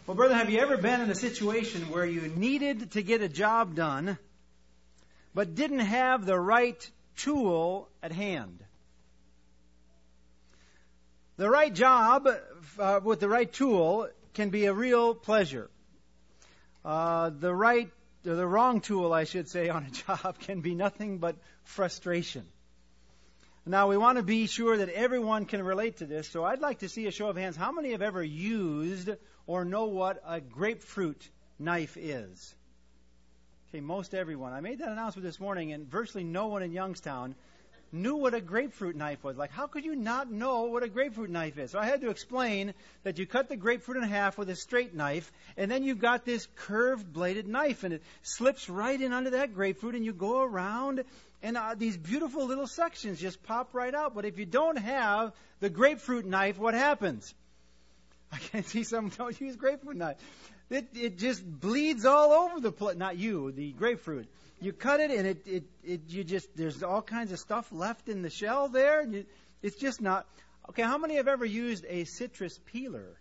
Well, brother, have you ever been in a situation where you needed to get a job done, but didn't have the right tool at hand? The right job with the right tool can be a real pleasure. The wrong tool, I should say, on a job can be nothing but frustration. Now, we want to be sure that everyone can relate to this, so I'd like to see a show of hands. How many have ever used or know what a grapefruit knife is? Okay, most everyone. I made that announcement this morning, and virtually no one in Youngstown knew what a grapefruit knife was. Like, how could you not know what a grapefruit knife is? So I had to explain that you cut the grapefruit in half with a straight knife, and then you've got this curved bladed knife, and it slips right in under that grapefruit, and you go around, and these beautiful little sections just pop right out. But if you don't have the grapefruit knife, what happens? I can see some don't use grapefruit knife. It just bleeds all over the place. Not you, the grapefruit. You cut it, and there's all kinds of stuff left in the shell there. And it's just not. Okay, how many have ever used a citrus peeler?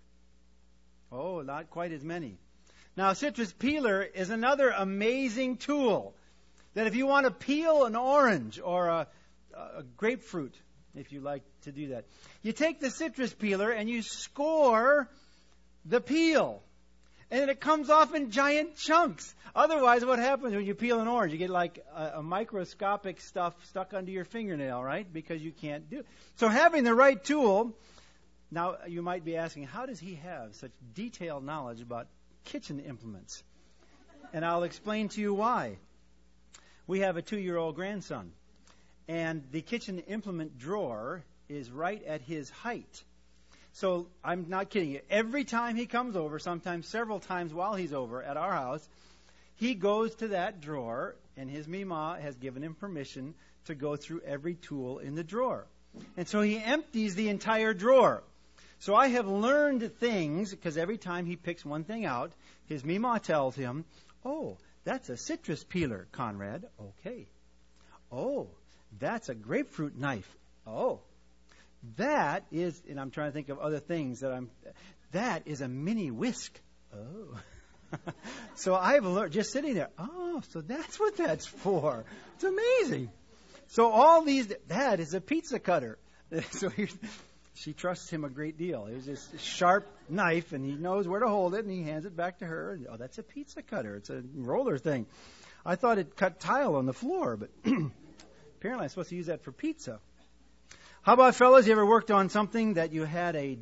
Oh, not quite as many. Now, a citrus peeler is another amazing tool that if you want to peel an orange or a grapefruit, if you like to do that, you take the citrus peeler and you score the peel. And it comes off in giant chunks. Otherwise, what happens when you peel an orange? You get like a microscopic stuff stuck under your fingernail, right? Because you can't do it. So having the right tool. Now, you might be asking, how does he have such detailed knowledge about kitchen implements? And I'll explain to you why. We have a 2-year-old grandson. And the kitchen implement drawer is right at his height. So I'm not kidding you. Every time he comes over, sometimes several times while he's over at our house, he goes to that drawer, and his Mima has given him permission to go through every tool in the drawer. And so he empties the entire drawer. So I have learned things, because every time he picks one thing out, his Mima tells him, "Oh, that's a citrus peeler, Conrad." Okay. "Oh, that's a grapefruit knife." "Oh. That is," and I'm trying to think of other things that is a mini whisk. Oh. So I've learned, just sitting there, oh, so that's what that's for. It's amazing. So all these, that is a pizza cutter. So she trusts him a great deal. It's this sharp knife, and he knows where to hold it, and he hands it back to her. And, oh, that's a pizza cutter. It's a roller thing. I thought it cut tile on the floor, but apparently I'm supposed to use that for pizza. How about, fellas, you ever worked on something that you had a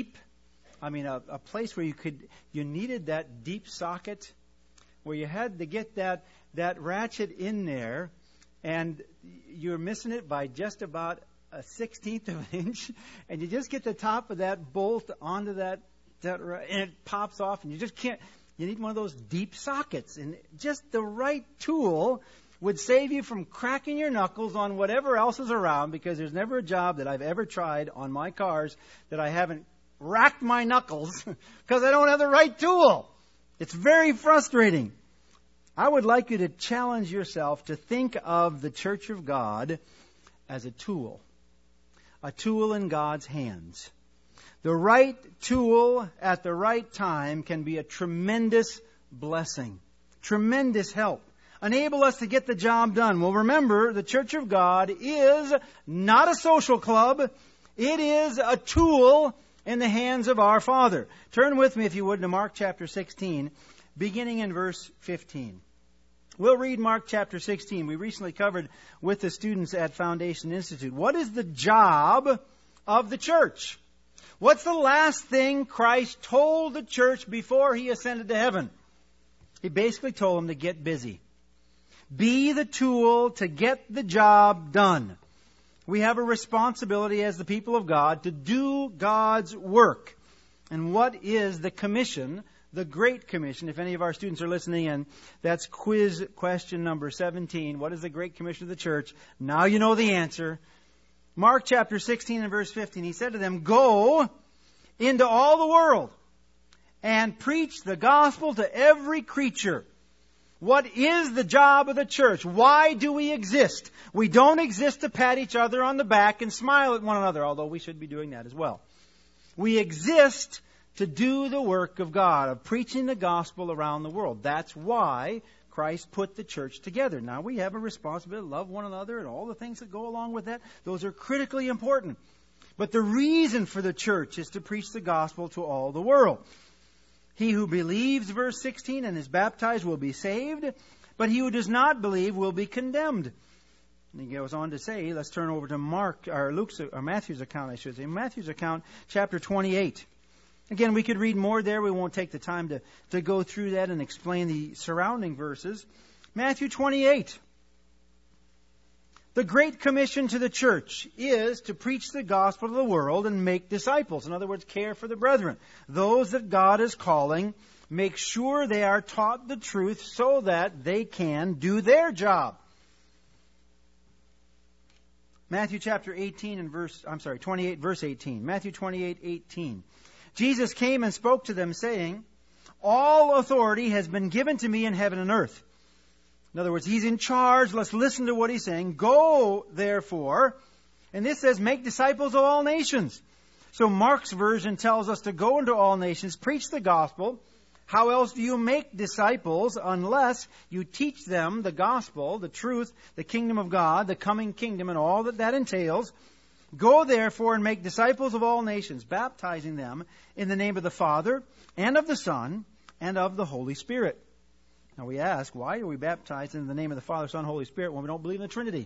place where you needed that deep socket, where you had to get that ratchet in there, and you're missing it by just about a 1/16 of an inch, and you just get the top of that bolt onto that and it pops off, and you just can't. You need one of those deep sockets, and just the right tool would save you from cracking your knuckles on whatever else is around, because there's never a job that I've ever tried on my cars that I haven't racked my knuckles because I don't have the right tool. It's very frustrating. I would like you to challenge yourself to think of the Church of God as a tool in God's hands. The right tool at the right time can be a tremendous blessing, tremendous help. Enable us to get the job done. Well, remember, the Church of God is not a social club. It is a tool in the hands of our Father. Turn with me, if you would, to Mark chapter 16, beginning in verse 15. We'll read Mark chapter 16. We recently covered with the students at Foundation Institute. What is the job of the church? What's the last thing Christ told the church before he ascended to heaven? He basically told them to get busy. Be the tool to get the job done. We have a responsibility as the people of God to do God's work. And what is the commission, the Great Commission? If any of our students are listening in, that's quiz question number 17. What is the Great Commission of the church? Now you know the answer. Mark chapter 16 and verse 15. He said to them, "Go into all the world and preach the gospel to every creature." What is the job of the church? Why do we exist? We don't exist to pat each other on the back and smile at one another, although we should be doing that as well. We exist to do the work of God, of preaching the gospel around the world. That's why Christ put the church together. Now, we have a responsibility to love one another and all the things that go along with that. Those are critically important. But the reason for the church is to preach the gospel to all the world. He who believes, verse 16, and is baptized will be saved, but he who does not believe will be condemned. And he goes on to say, let's turn over to Matthew's account, Matthew's account, chapter 28. Again, we could read more there. We won't take the time to go through that and explain the surrounding verses. Matthew 28. The Great Commission to the church is to preach the gospel to the world and make disciples. In other words, care for the brethren. Those that God is calling, make sure they are taught the truth so that they can do their job. Matthew chapter 28, verse 18. Matthew 28:18. Jesus came and spoke to them, saying, all authority has been given to me in heaven and earth. In other words, He's in charge. Let's listen to what He's saying. Go, therefore, and this says, make disciples of all nations. So Mark's version tells us to go into all nations, preach the gospel. How else do you make disciples unless you teach them the gospel, the truth, the kingdom of God, the coming kingdom, and all that entails? Go therefore and make disciples of all nations, baptizing them in the name of the Father and of the Son and of the Holy Spirit. Now we ask, why are we baptized in the name of the Father, Son, Holy Spirit when we don't believe in the Trinity?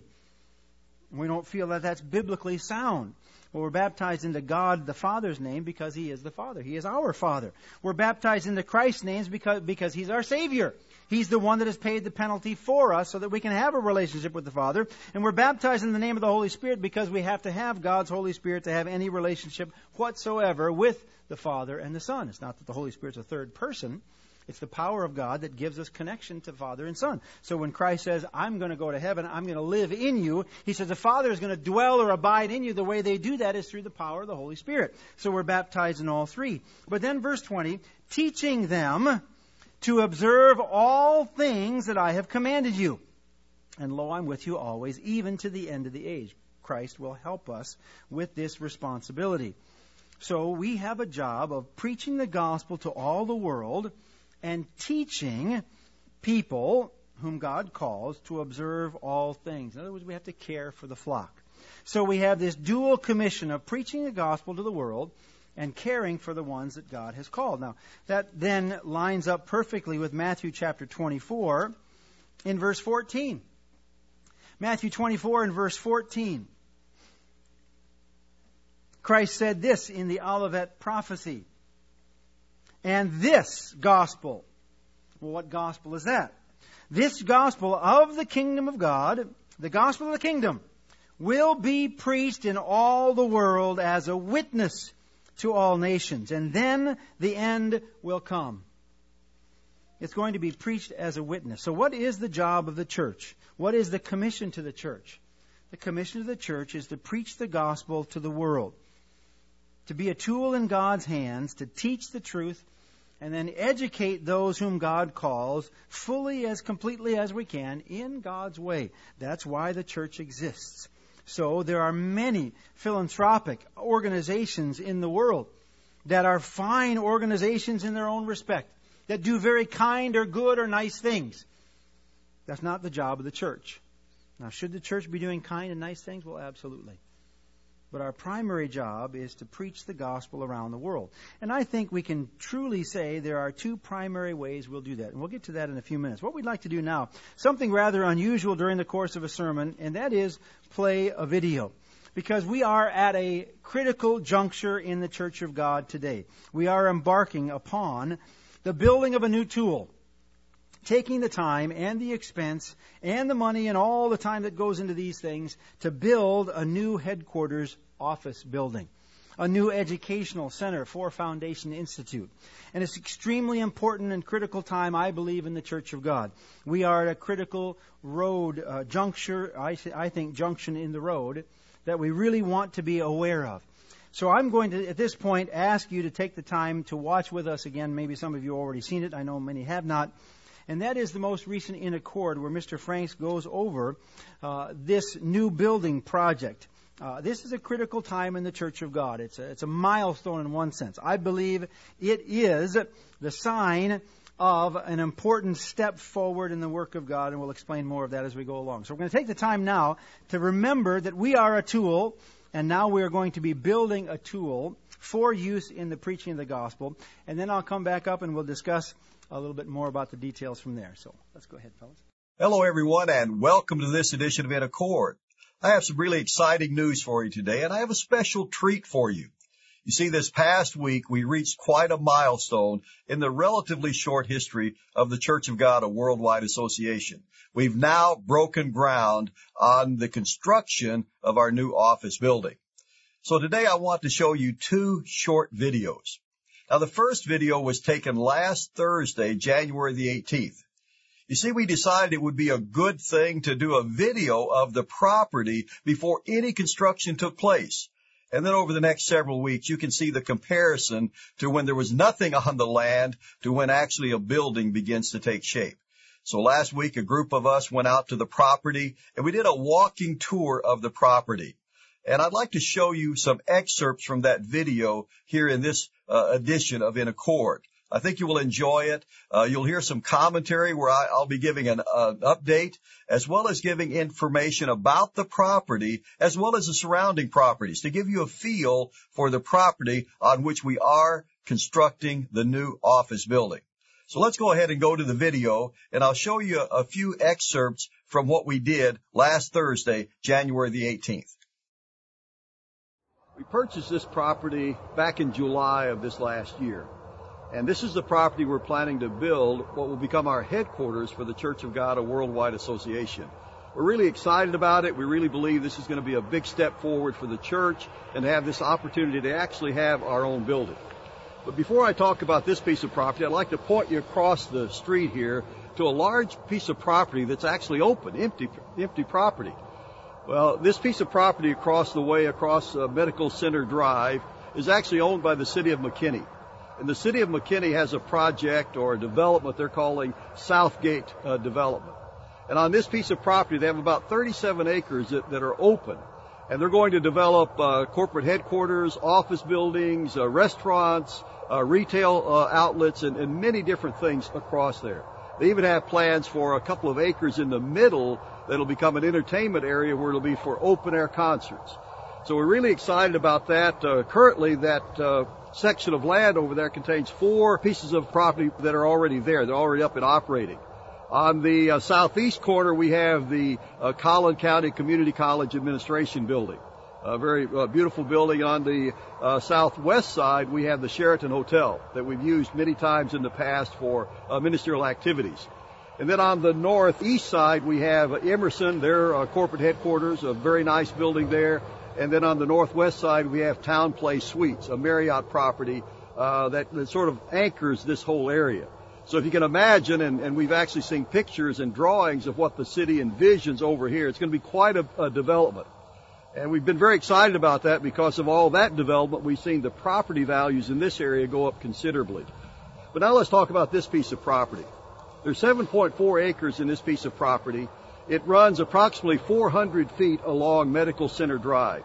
We don't feel that that's biblically sound. Well, we're baptized into God the Father's name because He is the Father. He is our Father. We're baptized into Christ's name because He's our Savior. He's the one that has paid the penalty for us so that we can have a relationship with the Father. And we're baptized in the name of the Holy Spirit because we have to have God's Holy Spirit to have any relationship whatsoever with the Father and the Son. It's not that the Holy Spirit's a third person. It's the power of God that gives us connection to Father and Son. So when Christ says, I'm going to go to heaven, I'm going to live in you, He says the Father is going to dwell or abide in you. The way they do that is through the power of the Holy Spirit. So we're baptized in all three. But then verse 20, teaching them to observe all things that I have commanded you. And lo, I'm with you always, even to the end of the age. Christ will help us with this responsibility. So we have a job of preaching the gospel to all the world and teaching people whom God calls to observe all things. In other words, we have to care for the flock. So we have this dual commission of preaching the gospel to the world and caring for the ones that God has called. Now, that then lines up perfectly with Matthew chapter 24 in verse 14. Matthew 24 in verse 14. Christ said this in the Olivet prophecy. And this gospel, well, what gospel is that? This gospel of the kingdom of God, the gospel of the kingdom, will be preached in all the world as a witness to all nations. And then the end will come. It's going to be preached as a witness. So what is the job of the church? What is the commission to the church? The commission to the church is to preach the gospel to the world. To be a tool in God's hands, to teach the truth, and then educate those whom God calls fully as completely as we can in God's way. That's why the church exists. So there are many philanthropic organizations in the world that are fine organizations in their own respect, that do very kind or good or nice things. That's not the job of the church. Now, should the church be doing kind and nice things? Well, absolutely. But our primary job is to preach the gospel around the world. And I think we can truly say there are two primary ways we'll do that. And we'll get to that in a few minutes. What we'd like to do now, something rather unusual during the course of a sermon, and that is play a video. Because we are at a critical juncture in the Church of God today. We are embarking upon the building of a new tool. Taking the time and the expense and the money and all the time that goes into these things to build a new headquarters office building, a new educational center for Foundation Institute. And it's extremely important and critical time, I believe, in the Church of God. We are at a critical road juncture, I think junction in the road, that we really want to be aware of. So I'm going to, at this point, ask you to take the time to watch with us again. Maybe some of you have already seen it. I know many have not. And that is the most recent In Accord, where Mr. Franks goes over this new building project. This is a critical time in the Church of God. It's a milestone in one sense. I believe it is the sign of an important step forward in the work of God, and we'll explain more of that as we go along. So we're going to take the time now to remember that we are a tool, and now we are going to be building a tool for use in the preaching of the gospel. And then I'll come back up and we'll discuss a little bit more about the details from there. So let's go ahead, fellas. Hello, everyone, and welcome to this edition of In Accord. I have some really exciting news for you today, and I have a special treat for you. You see, this past week, we reached quite a milestone in the relatively short history of the Church of God, a worldwide association. We've now broken ground on the construction of our new office building. So today I want to show you two short videos. Now, the first video was taken last Thursday, January the 18th. You see, we decided it would be a good thing to do a video of the property before any construction took place. And then over the next several weeks, you can see the comparison to when there was nothing on the land to when actually a building begins to take shape. So last week, a group of us went out to the property, and we did a walking tour of the property. And I'd like to show you some excerpts from that video here in this edition of In Accord. I think you will enjoy it. You'll hear some commentary where I'll be giving an update, as well as giving information about the property, as well as the surrounding properties, to give you a feel for the property on which we are constructing the new office building. So let's go ahead and go to the video, and I'll show you a few excerpts from what we did last Thursday, January the 18th. We purchased this property back in July of this last year. And this is the property we're planning to build, what will become our headquarters for the Church of God, a worldwide association. We're really excited about it. We really believe this is going to be a big step forward for the church and have this opportunity to actually have our own building. But before I talk about this piece of property, I'd like to point you across the street here to a large piece of property that's actually open, empty property. Well, this piece of property across the way, across Medical Center Drive, is actually owned by the city of McKinney. And the city of McKinney has a project or a development they're calling Southgate Development. And on this piece of property, they have about 37 acres that are open. And they're going to develop corporate headquarters, office buildings, restaurants, retail outlets, and many different things across there. They even have plans for a couple of acres in the middle that'll become an entertainment area where it'll be for open-air concerts. So we're really excited about that. Currently, that section of land over there contains 4 pieces of property that are already there. They're already up and operating. On the southeast corner, we have the Collin County Community College Administration Building, a very beautiful building. On the southwest side, we have the Sheraton Hotel that we've used many times in the past for ministerial activities. And then on the northeast side, we have Emerson, their corporate headquarters, a very nice building there. And then on the northwest side, we have Town Place Suites, a Marriott property that sort of anchors this whole area. So if you can imagine, and we've actually seen pictures and drawings of what the city envisions over here, it's going to be quite a development. And we've been very excited about that because of all that development. We've seen the property values in this area go up considerably. But now let's talk about this piece of property. There's 7.4 acres in this piece of property. It runs approximately 400 feet along Medical Center Drive.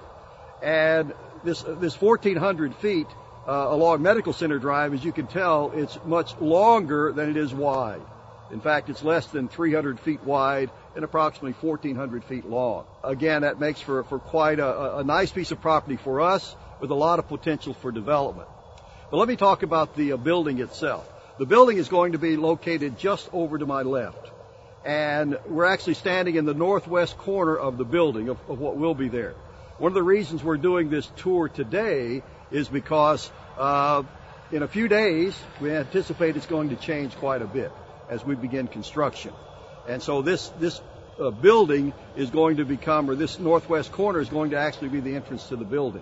And this 1,400 feet along Medical Center Drive, as you can tell, it's much longer than it is wide. In fact, it's less than 300 feet wide and approximately 1,400 feet long. Again, that makes for quite a nice piece of property for us with a lot of potential for development. But let me talk about the building itself. The building is going to be located just over to my left. And we're actually standing in the northwest corner of the building of what will be there. One of the reasons we're doing this tour today is because in a few days, we anticipate it's going to change quite a bit as we begin construction. And so this building is going to become, or this northwest corner is going to actually be the entrance to the building.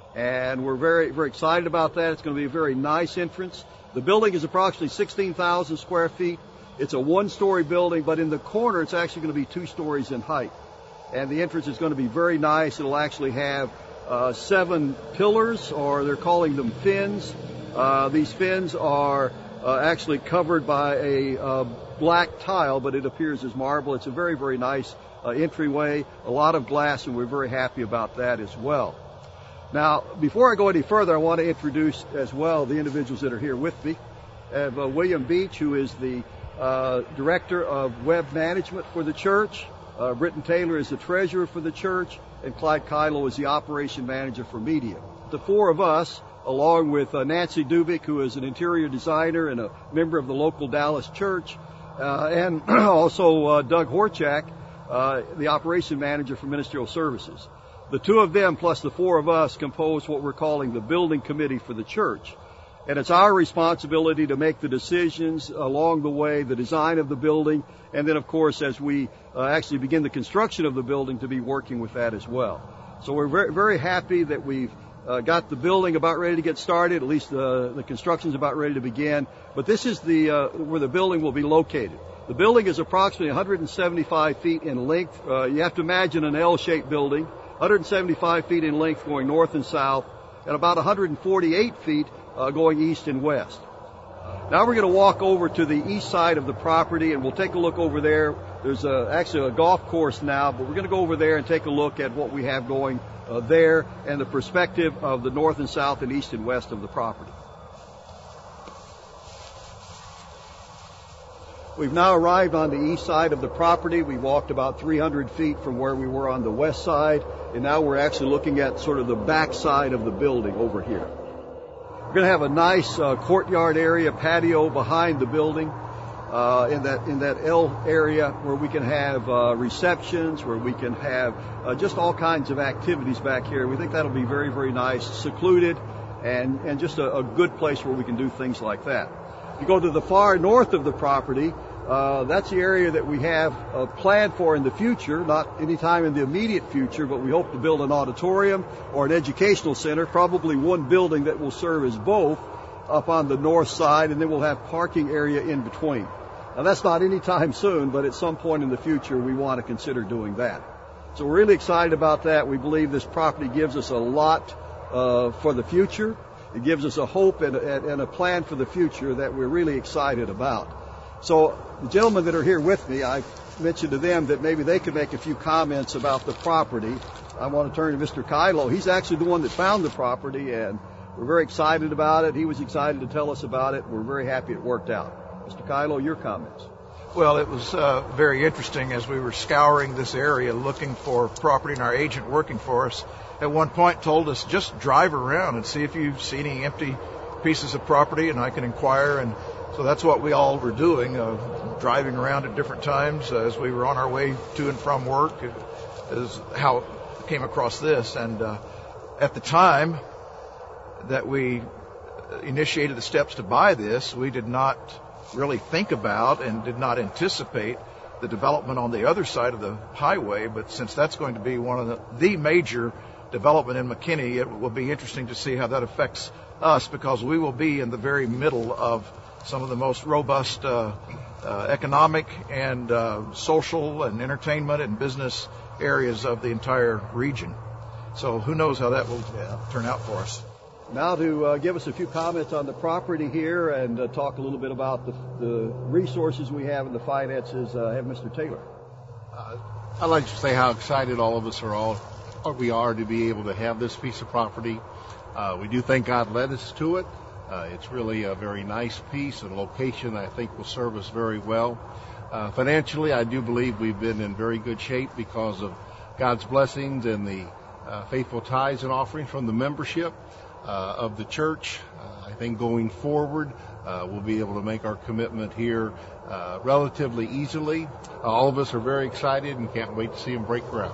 And we're very, very excited about that. It's going to be a very nice entrance. The building is approximately 16,000 square feet. It's a 1-story building, but in the corner, it's actually going to be 2 stories in height. And the entrance is going to be very nice. It'll actually have 7 pillars, or they're calling them fins. These fins are actually covered by a black tile, but it appears as marble. It's a very, very nice entryway, a lot of glass, and we're very happy about that as well. Now, before I go any further, I want to introduce as well the individuals that are here with me. I have William Beach, who is the Director of Web Management for the church. Britton Taylor is the Treasurer for the church, and Clyde Kylo is the Operation Manager for Media. The four of us, along with Nancy Dubik, who is an interior designer and a member of the local Dallas church, and also Doug Horchak, the Operation Manager for Ministerial Services. The two of them plus the four of us compose what we're calling the Building Committee for the church. And it's our responsibility to make the decisions along the way, the design of the building, and then, of course, as we actually begin the construction of the building, to be working with that as well. So we're very, very happy that we've got the building about ready to get started. At least the construction's about ready to begin. But this is where the building will be located. The building is approximately 175 feet in length. You have to imagine an L-shaped building, 175 feet in length going north and south, and about 148 feet going east and west. Now we're going to walk over to the east side of the property, and we'll take a look over there. There's actually a golf course now, but we're going to go over there and take a look at what we have going there and the perspective of the north and south and east and west of the property. We've now arrived on the east side of the property. We walked about 300 feet from where we were on the west side, and now we're actually looking at sort of the back side of the building over here. We're going to have a nice courtyard area, patio behind the building in that L area where we can have receptions, where we can have just all kinds of activities back here. We think that'll be very, very nice, secluded, and just a good place where we can do things like that. If you go to the far north of the property, that's the area that we have planned for in the future, not any time in the immediate future, but we hope to build an auditorium or an educational center, probably one building that will serve as both up on the north side, and then we'll have parking area in between. Now, that's not any time soon, but at some point in the future, we want to consider doing that. So we're really excited about that. We believe this property gives us a lot for the future. It gives us a hope and a plan for the future that we're really excited about. So the gentlemen that are here with me, I mentioned to them that maybe they could make a few comments about the property. I want to turn to Mr. Kylo. He's actually the one that found the property, and we're very excited about it. He was excited to tell us about it. We're very happy it worked out. Mr. Kylo, your comments. Well, it was very interesting as we were scouring this area looking for property, and our agent working for us at one point told us just drive around and see if you see any empty pieces of property, and I can inquire. And so that's what we all were doing, driving around at different times as we were on our way to and from work, is how I came across this. And at the time that we initiated the steps to buy this, we did not really think about and did not anticipate the development on the other side of the highway. But since that's going to be one of the major development in McKinney, it will be interesting to see how that affects us, because we will be in the very middle of some of the most robust economic and social and entertainment and business areas of the entire region. So who knows how that will turn out for us. Now to give us a few comments on the property here and talk a little bit about the resources we have and the finances, I have Mr. Taylor. I'd like to say how excited all of us are to be able to have this piece of property. We do thank God led us to it. It's really a very nice piece and location I think will serve us very well. Financially, I do believe we've been in very good shape because of God's blessings and the faithful tithes and offerings from the membership of the church. I think going forward, we'll be able to make our commitment here relatively easily. All of us are very excited and can't wait to see them break ground.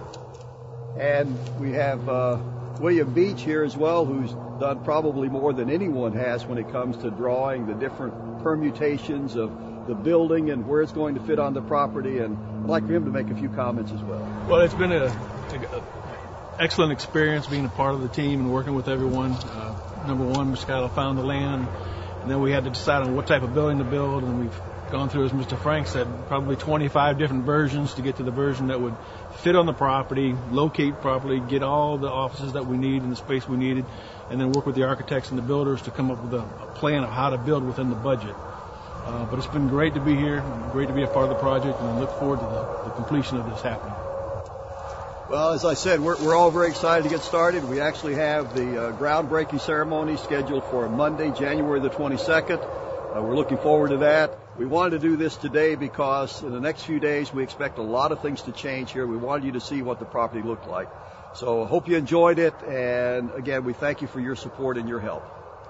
And we have William Beach here as well, who's done probably more than anyone has when it comes to drawing the different permutations of the building and where it's going to fit on the property. And I'd like for him to make a few comments as well. Well, it's been an excellent experience being a part of the team and working with everyone. Number one, Mr. Kylo found the land, and then we had to decide on what type of building to build, and we've gone through, as Mr. Frank said, probably 25 different versions to get to the version that would fit on the property, locate properly, get all the offices that we need and the space we needed, and then work with the architects and the builders to come up with a plan of how to build within the budget. But it's been great to be here, great to be a part of the project, and I look forward to the completion of this happening. Well, as I said, we're all very excited to get started. We actually have the groundbreaking ceremony scheduled for Monday, January the 22nd. We're looking forward to that. We wanted to do this today because in the next few days we expect a lot of things to change here. We wanted you to see what the property looked like. So I hope you enjoyed it, and again, we thank you for your support and your help.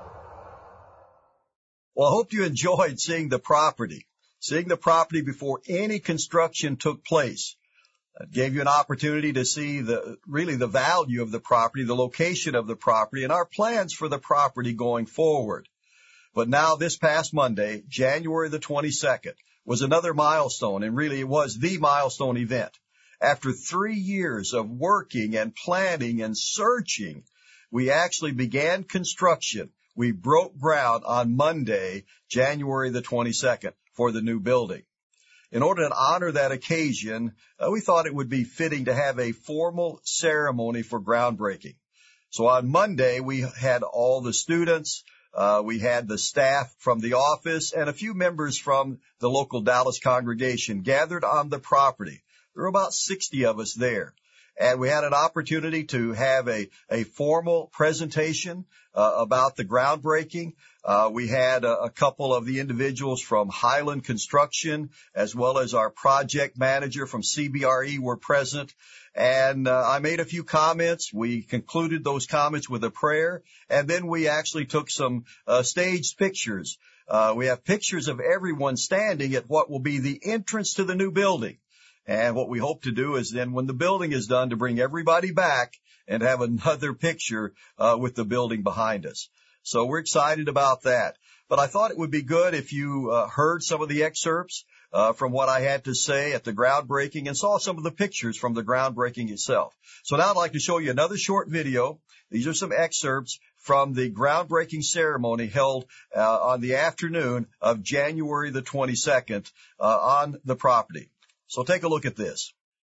Well, I hope you enjoyed seeing the property before any construction took place. It gave you an opportunity to see the value of the property, the location of the property, and our plans for the property going forward. But now this past Monday, January the 22nd, was another milestone, and really it was the milestone event. After 3 years of working and planning and searching, we actually began construction. We broke ground on Monday, January the 22nd, for the new building. In order to honor that occasion, we thought it would be fitting to have a formal ceremony for groundbreaking. So on Monday, we had all the students, we had the staff from the office, and a few members from the local Dallas congregation gathered on the property. There were about 60 of us there. And we had an opportunity to have a formal presentation about the groundbreaking. We had a couple of the individuals from Highland Construction, as well as our project manager from CBRE were present. And I made a few comments. We concluded those comments with a prayer. And then we actually took some staged pictures. We have pictures of everyone standing at what will be the entrance to the new building. And what we hope to do is then when the building is done to bring everybody back and have another picture with the building behind us. So we're excited about that. But I thought it would be good if you heard some of the excerpts from what I had to say at the groundbreaking and saw some of the pictures from the groundbreaking itself. So now I'd like to show you another short video. These are some excerpts from the groundbreaking ceremony held on the afternoon of January the 22nd on the property. So take a look at this.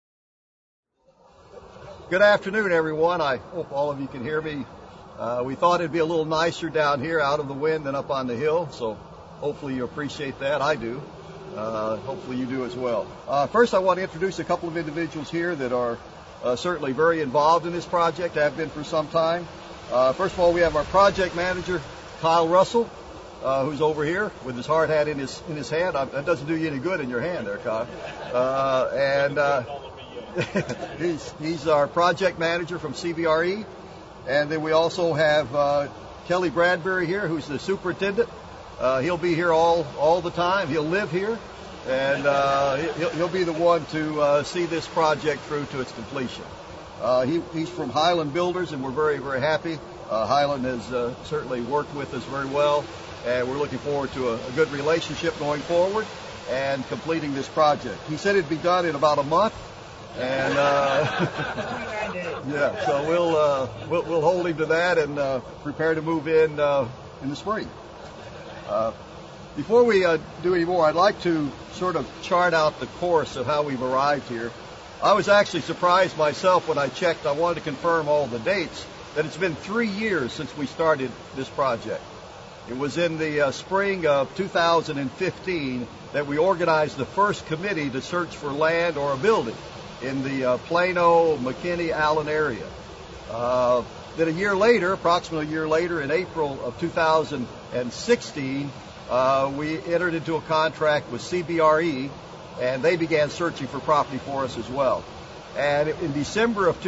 Good afternoon, everyone. I hope all of you can hear me. We thought it'd be a little nicer down here out of the wind than up on the hill, so hopefully you appreciate that. I do. Hopefully you do as well. First, I want to introduce a couple of individuals here that are certainly very involved in this project, have been for some time. First of all, we have our project manager, Kyle Russell, who's over here with his hard hat in his hand. That doesn't do you any good in your hand there, Kyle. He's our project manager from CBRE. And then we also have Kelly Bradbury here, who's the superintendent. He'll be here all the time. He'll live here, and he'll be the one to see this project through to its completion. He's from Highland Builders, and we're very, very happy. Highland has certainly worked with us very well, and we're looking forward to a good relationship going forward and completing this project. He said it'd be done in about a month, and yeah, so we'll hold him to that and prepare to move in the spring. Before we do any more, I'd like to sort of chart out the course of how we've arrived here. I was actually surprised myself when I checked. I wanted to confirm all the dates, that it's been 3 years since we started this project. It was in the spring of 2015 that we organized the first committee to search for land or a building in the Plano, McKinney, Allen area. Then a year later, approximately a year later, in April of 2016, we entered into a contract with CBRE, and they began searching for property for us as well. And in December of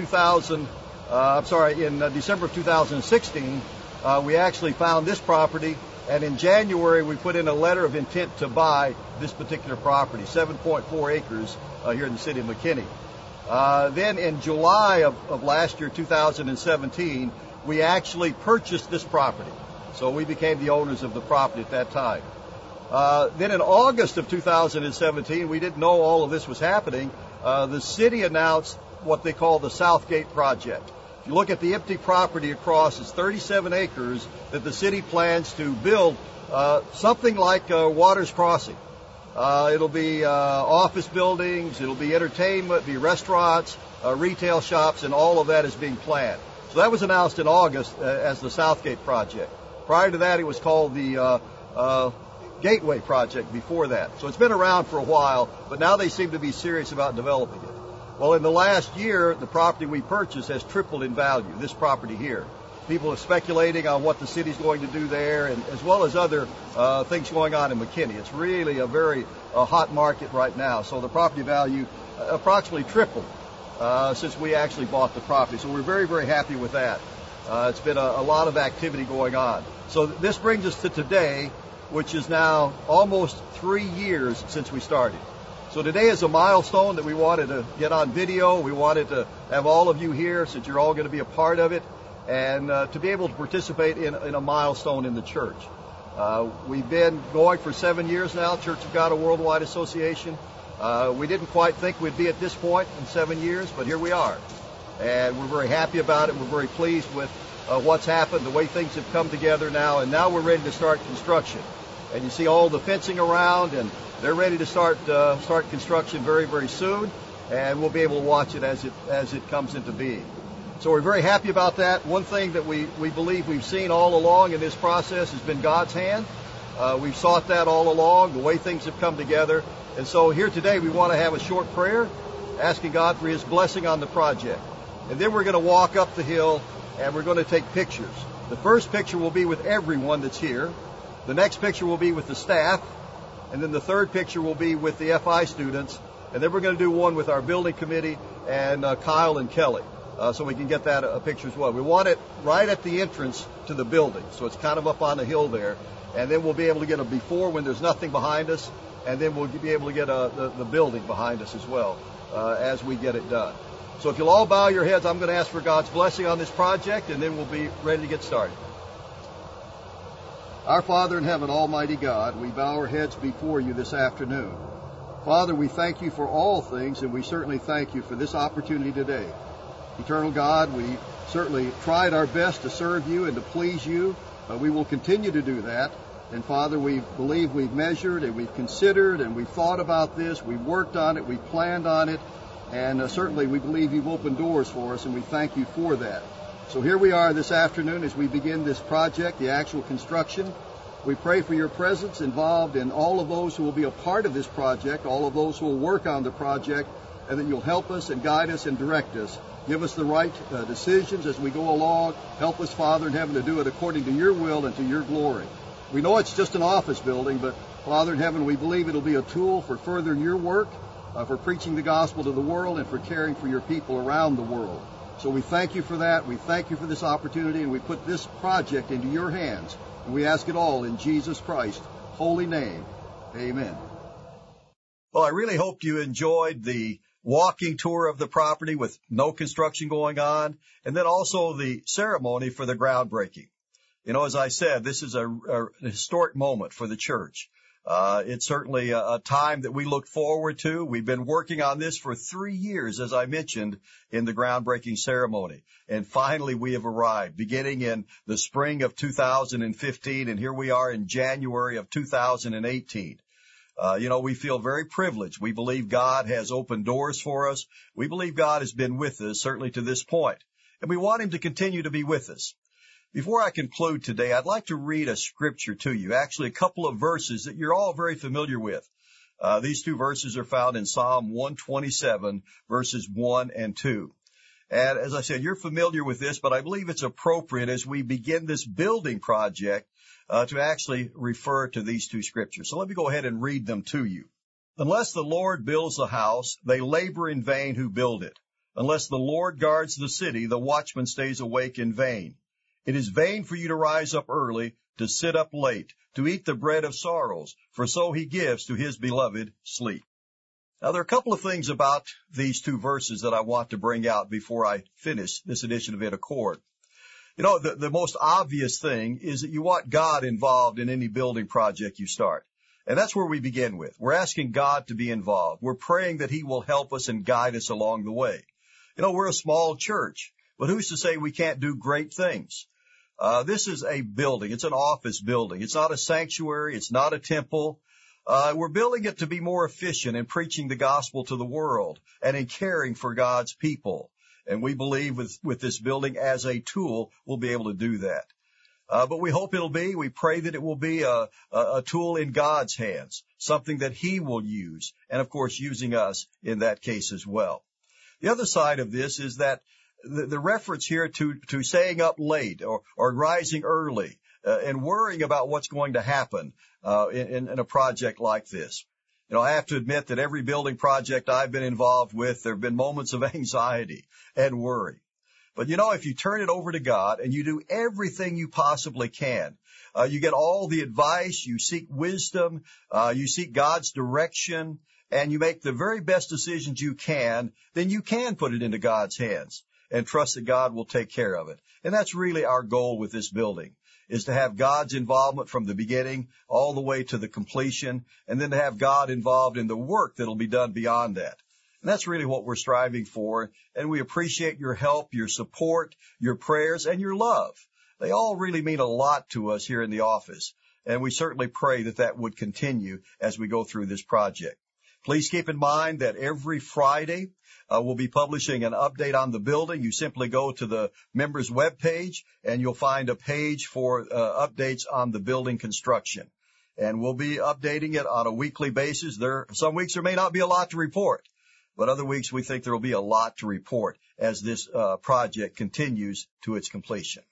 2016, we actually found this property, and in January we put in a letter of intent to buy this particular property, 7.4 acres here in the city of McKinney. Then in July of last year, 2017, we actually purchased this property. So we became the owners of the property at that time. Then in August of 2017, we didn't know all of this was happening. The city announced what they call the Southgate Project. If you look at the empty property across, it's 37 acres that the city plans to build something like Waters Crossing. It'll be office buildings, it'll be entertainment, be restaurants, retail shops, and all of that is being planned. So that was announced in August as the Southgate Project. Prior to that, it was called the Gateway project before that. So it's been around for a while, but now they seem to be serious about developing it. Well, in the last year, the property we purchased has tripled in value, this property here. People are speculating on what the city's going to do there, and as well as other things going on in McKinney. It's really a very hot market right now. So the property value approximately tripled since we actually bought the property. So we're very, very happy with that. It's been a lot of activity going on. So this brings us to today, which is now almost 3 years since we started. So today is a milestone that we wanted to get on video. We wanted to have all of you here since you're all going to be a part of it, and to be able to participate in a milestone in the church. We've been going for 7 years now, Church of God, a Worldwide Association. We didn't quite think we'd be at this point in 7 years, but here we are. And we're very happy about it. We're very pleased with what's happened, the way things have come together now, and now we're ready to start construction. And you see all the fencing around, and they're ready to start construction very, very soon, and we'll be able to watch it as it comes into being. So we're very happy about that. One thing that we believe we've seen all along in this process has been God's hand. We've sought that all along, the way things have come together. And so here today we want to have a short prayer, asking God for His blessing on the project. And then we're going to walk up the hill, and we're going to take pictures. The first picture will be with everyone that's here. The next picture will be with the staff. And then the third picture will be with the FI students. And then we're going to do one with our building committee and Kyle and Kelly. So we can get that a picture as well. We want it right at the entrance to the building. So it's kind of up on the hill there. And then we'll be able to get a before when there's nothing behind us. And then we'll be able to get the building behind us as well as we get it done. So if you'll all bow your heads, I'm going to ask for God's blessing on this project, and then we'll be ready to get started. Our Father in heaven, Almighty God, we bow our heads before you this afternoon. Father, we thank you for all things, and we certainly thank you for this opportunity today. Eternal God, we certainly tried our best to serve you and to please you. We will continue to do that. And Father, we believe we've measured and we've considered and we've thought about this. We've worked on it. We've planned on it. And certainly we believe you've opened doors for us, and we thank you for that. So here we are this afternoon as we begin this project, the actual construction. We pray for your presence involved in all of those who will be a part of this project, all of those who will work on the project, and that you'll help us and guide us and direct us. Give us the right decisions as we go along. Help us, Father in heaven, to do it according to your will and to your glory. We know it's just an office building, but Father in heaven, we believe it'll be a tool for furthering your work, for preaching the gospel to the world, and for caring for your people around the world. So we thank you for that. We thank you for this opportunity, and we put this project into your hands. And we ask it all in Jesus Christ's holy name. Amen. Well, I really hope you enjoyed the walking tour of the property with no construction going on, and then also the ceremony for the groundbreaking. You know, as I said, this is a historic moment for the church. It's certainly a time that we look forward to. We've been working on this for 3 years, as I mentioned, in the groundbreaking ceremony. And finally, we have arrived, beginning in the spring of 2015, and here we are in January of 2018. We feel very privileged. We believe God has opened doors for us. We believe God has been with us, certainly to this point. And we want Him to continue to be with us. Before I conclude today, I'd like to read a scripture to you, actually a couple of verses that you're all very familiar with. These two verses are found in Psalm 127, verses 1 and 2. And as I said, you're familiar with this, but I believe it's appropriate as we begin this building project to actually refer to these two scriptures. So let me go ahead and read them to you. Unless the Lord builds the house, they labor in vain who build it. Unless the Lord guards the city, the watchman stays awake in vain. It is vain for you to rise up early, to sit up late, to eat the bread of sorrows, for so he gives to his beloved sleep. Now, there are a couple of things about these two verses that I want to bring out before I finish this edition of In Accord. You know, the most obvious thing is that you want God involved in any building project you start. And that's where we begin with. We're asking God to be involved. We're praying that He will help us and guide us along the way. You know, we're a small church, but who's to say we can't do great things? This is a building. It's an office building. It's not a sanctuary. It's not a temple. We're building it to be more efficient in preaching the gospel to the world and in caring for God's people. And we believe with this building as a tool, we'll be able to do that. But we hope we pray that it will be a tool in God's hands, something that He will use, and of course using us in that case as well. The other side of this is that the reference here to staying up late or rising early and worrying about what's going to happen in a project like this. You know, I have to admit that every building project I've been involved with, there have been moments of anxiety and worry. But you know, if you turn it over to God and you do everything you possibly can, you get all the advice, you seek wisdom, you seek God's direction, and you make the very best decisions you can, then you can put it into God's hands and trust that God will take care of it. And that's really our goal with this building, is to have God's involvement from the beginning all the way to the completion, and then to have God involved in the work that'll be done beyond that. And that's really what we're striving for, and we appreciate your help, your support, your prayers, and your love. They all really mean a lot to us here in the office, and we certainly pray that that would continue as we go through this project. Please keep in mind that every Friday we'll be publishing an update on the building. You simply go to the members' webpage, and you'll find a page for updates on the building construction. And we'll be updating it on a weekly basis. Some weeks there may not be a lot to report, but other weeks we think there will be a lot to report as this project continues to its completion.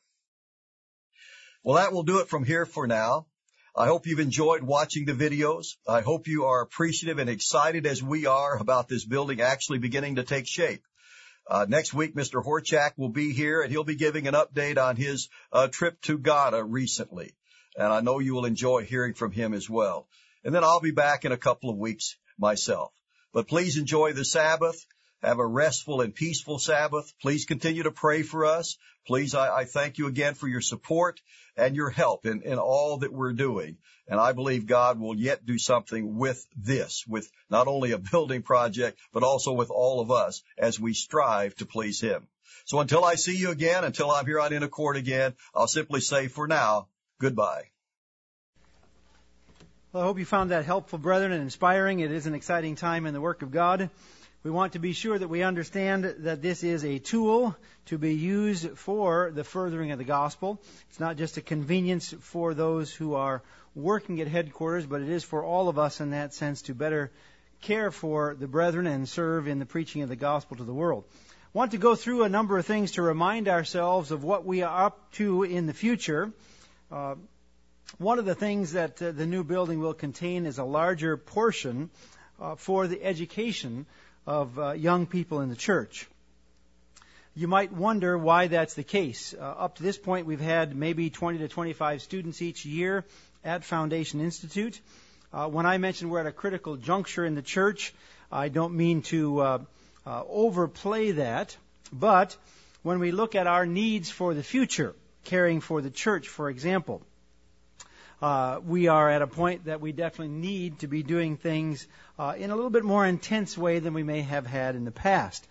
Well, that will do it from here for now. I hope you've enjoyed watching the videos. I hope you are appreciative and excited as we are about this building actually beginning to take shape. Next week, Mr. Horchak will be here, and he'll be giving an update on his trip to Ghana recently. And I know you will enjoy hearing from him as well. And then I'll be back in a couple of weeks myself. But please enjoy the Sabbath. Have a restful and peaceful Sabbath. Please continue to pray for us. Please, I thank you again for your support and your help in all that we're doing. And I believe God will yet do something with this, with not only a building project, but also with all of us as we strive to please Him. So until I see you again, until I'm here on In Accord again, I'll simply say for now, goodbye. Well, I hope you found that helpful, brethren, and inspiring. It is an exciting time in the work of God. We want to be sure that we understand that this is a tool to be used for the furthering of the gospel. It's not just a convenience for those who are working at headquarters, but it is for all of us in that sense to better care for the brethren and serve in the preaching of the gospel to the world. I want to go through a number of things to remind ourselves of what we are up to in the future. One of the things that the new building will contain is a larger portion for the education of young people in the church. You might wonder why that's the case. Up to this point, we've had maybe 20 to 25 students each year at Foundation Institute. When I mention we're at a critical juncture in the church, I don't mean to overplay that, but when we look at our needs for the future, caring for the church, for example, we are at a point that we definitely need to be doing things in a little bit more intense way than we may have had in the past.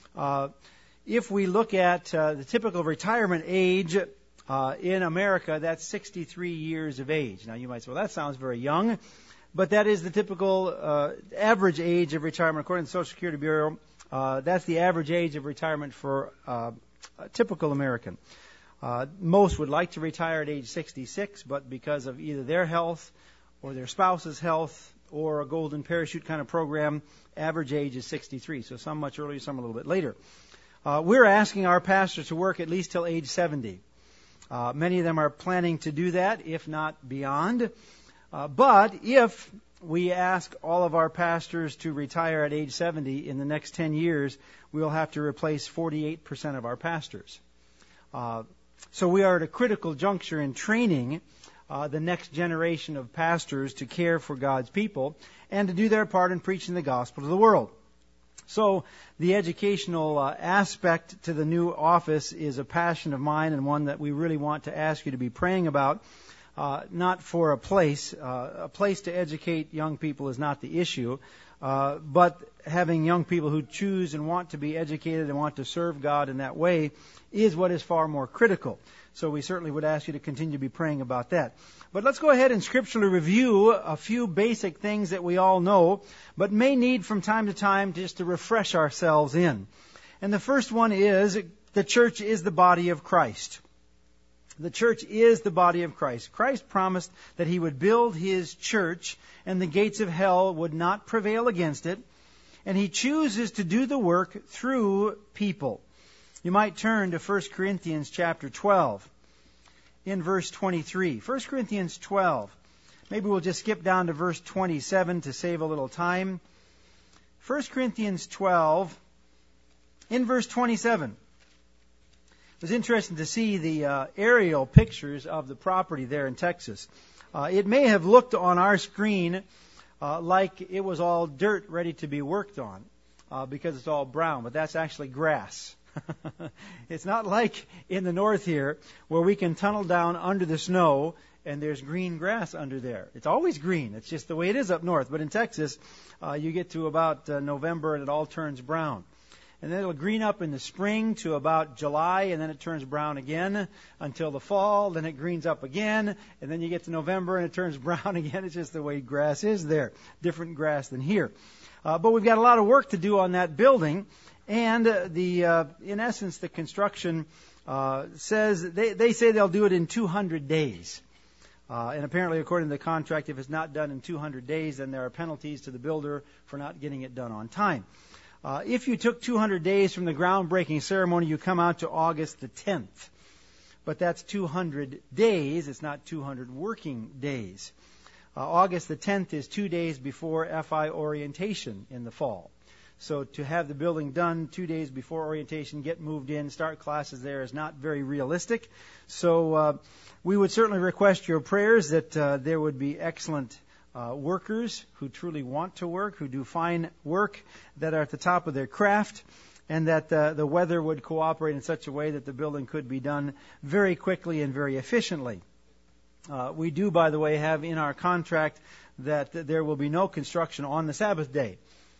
If we look at the typical retirement age in America, that's 63 years of age. Now, you might say, well, that sounds very young, but that is the typical average age of retirement. According to the Social Security Bureau, that's the average age of retirement for a typical American. Most would like to retire at age 66, but because of either their health or their spouse's health or a golden parachute kind of program, average age is 63. So some much earlier, some a little bit later. We're asking our pastors to work at least till age 70. Many of them are planning to do that, if not beyond. But if we ask all of our pastors to retire at age 70 in the next 10 years, we'll have to replace 48% of our pastors. So we are at a critical juncture in training the next generation of pastors to care for God's people and to do their part in preaching the gospel to the world. So the educational aspect to the new office is a passion of mine and one that we really want to ask you to be praying about. Not for a place. A place to educate young people is not the issue. But having young people who choose and want to be educated and want to serve God in that way is what is far more critical. So we certainly would ask you to continue to be praying about that. But let's go ahead and scripturally review a few basic things that we all know, but may need from time to time just to refresh ourselves in. And the first one is the church is the body of Christ. The church is the body of Christ. Christ promised that He would build His church and the gates of hell would not prevail against it. And He chooses to do the work through people. You might turn to 1 Corinthians chapter 12 in verse 23. 1 Corinthians 12. Maybe we'll just skip down to verse 27 to save a little time. 1 Corinthians 12 in verse 27. It was interesting to see the aerial pictures of the property there in Texas. It may have looked on our screen like it was all dirt ready to be worked on because it's all brown, but that's actually grass. It's not like in the north here where we can tunnel down under the snow and there's green grass under there. It's always green. It's just the way it is up north. But in Texas, you get to about November and it all turns brown. And then it'll green up in the spring to about July, and then it turns brown again until the fall. Then it greens up again, and then you get to November and it turns brown again. It's just the way grass is there. Different grass than here. But we've got a lot of work to do on that building. And in essence, the construction says they say they'll do it in 200 days. And apparently, according to the contract, if it's not done in 200 days, then there are penalties to the builder for not getting it done on time. If you took 200 days from the groundbreaking ceremony, you come out to August the 10th. But that's 200 days. It's not 200 working days. August the 10th is 2 days before FI orientation in the fall. So to have the building done 2 days before orientation, get moved in, start classes there is not very realistic. So we would certainly request your prayers that there would be excellent workers who truly want to work, who do fine work, that are at the top of their craft, and that the weather would cooperate in such a way that the building could be done very quickly and very efficiently. We do, by the way, have in our contract that there will be no construction on the Sabbath day.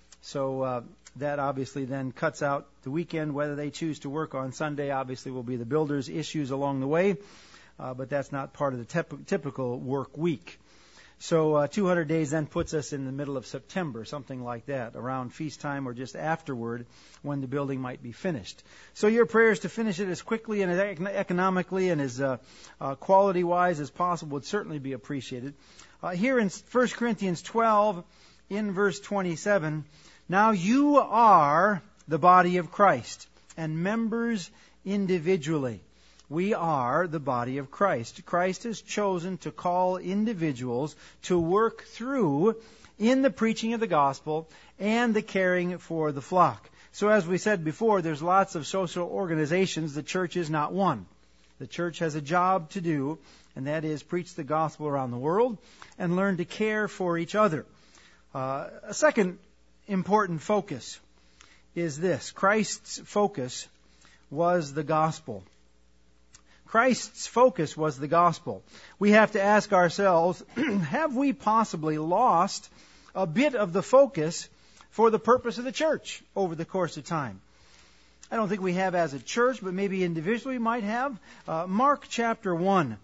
So that obviously then cuts out the weekend. Whether they choose to work on Sunday obviously will be the builder's issues along the way, but that's not part of the typical work week. So 200 days then puts us in the middle of September, something like that, around feast time or just afterward when the building might be finished. So your prayers to finish it as quickly and as economically and as quality-wise as possible would certainly be appreciated. Here in 1 Corinthians 12, in verse 27, now you are the body of Christ and members individually. We are the body of Christ. Christ has chosen to call individuals to work through in the preaching of the gospel and the caring for the flock. So as we said before, there's lots of social organizations. The church is not one. The church has a job to do, and that is preach the gospel around the world and learn to care for each other. A second important focus is this. Christ's focus was the gospel. Christ's focus was the gospel. We have to ask ourselves, have we possibly lost a bit of the focus for the purpose of the church over the course of time? I don't think we have as a church, but maybe individually we might have. Mark chapter 1.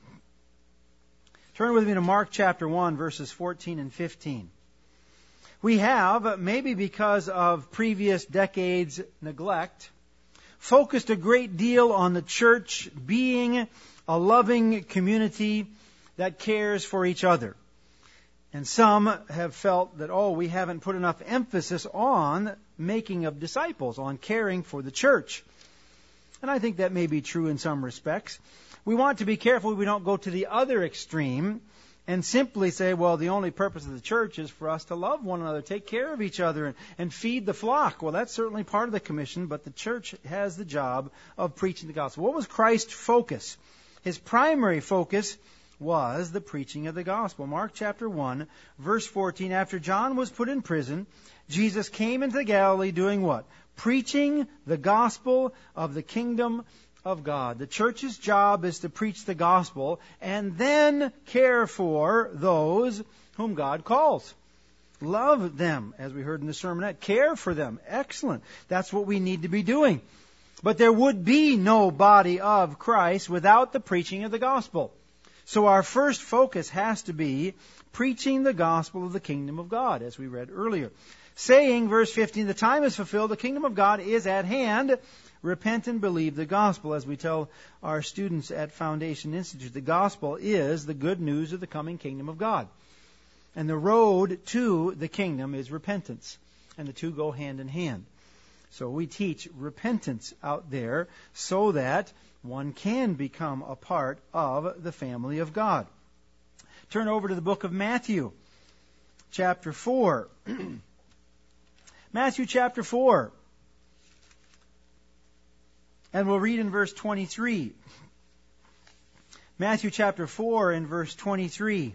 Turn with me to Mark chapter 1, verses 14 and 15. We have, maybe because of previous decades' neglect, focused a great deal on the church being a loving community that cares for each other. And some have felt that, we haven't put enough emphasis on making of disciples, on caring for the church. And I think that may be true in some respects. We want to be careful we don't go to the other extreme and simply say, the only purpose of the church is for us to love one another, take care of each other, and feed the flock. Well, that's certainly part of the commission, but the church has the job of preaching the gospel. What was Christ's focus? His primary focus was the preaching of the gospel. Mark chapter 1, verse 14, after John was put in prison, Jesus came into Galilee doing what? Preaching the gospel of the kingdom of God. The church's job is to preach the gospel and then care for those whom God calls. Love them, as we heard in the sermonette. Care for them. Excellent. That's what we need to be doing. But there would be no body of Christ without the preaching of the gospel. So our first focus has to be preaching the gospel of the kingdom of God, as we read earlier. Saying, verse 15, the time is fulfilled, the kingdom of God is at hand. Repent and believe the gospel. As we tell our students at Foundation Institute, the gospel is the good news of the coming kingdom of God. And the road to the kingdom is repentance. And the two go hand in hand. So we teach repentance out there so that one can become a part of the family of God. Turn over to the book of Matthew, chapter 4. Matthew chapter 4. And we'll read in verse 23. Matthew chapter 4 and verse 23.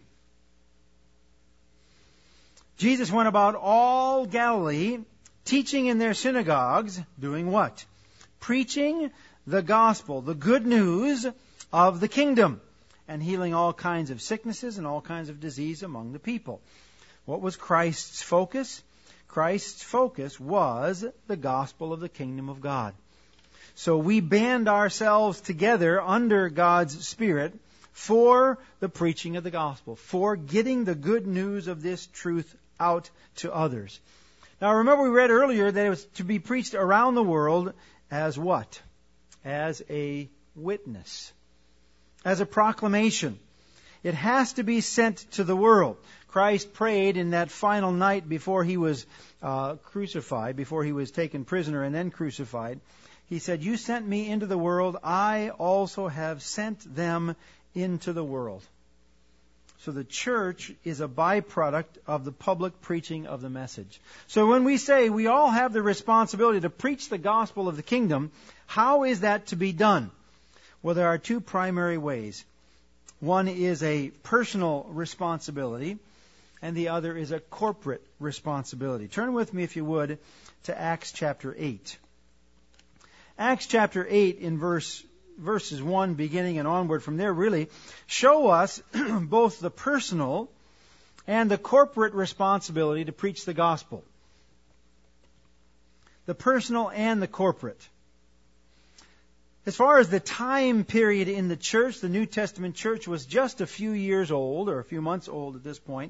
Jesus went about all Galilee, teaching in their synagogues, doing what? Preaching the gospel, the good news of the kingdom, and healing all kinds of sicknesses and all kinds of disease among the people. What was Christ's focus? Christ's focus was the gospel of the kingdom of God. So we band ourselves together under God's Spirit for the preaching of the gospel, for getting the good news of this truth out to others. Now remember we read earlier that it was to be preached around the world as what? As a witness, as a proclamation. It has to be sent to the world. Christ prayed in that final night before he was crucified, before he was taken prisoner and then crucified. He said, you sent me into the world, I also have sent them into the world. So the church is a byproduct of the public preaching of the message. So when we say we all have the responsibility to preach the gospel of the kingdom, how is that to be done? Well, there are two primary ways. One is a personal responsibility, and the other is a corporate responsibility. Turn with me, if you would, to Acts chapter 8. Acts chapter 8 in verses 1 beginning and onward from there really show us both the personal and the corporate responsibility to preach the gospel. The personal and the corporate. As far as the time period in the church, the New Testament church was just a few years old, or a few months old at this point,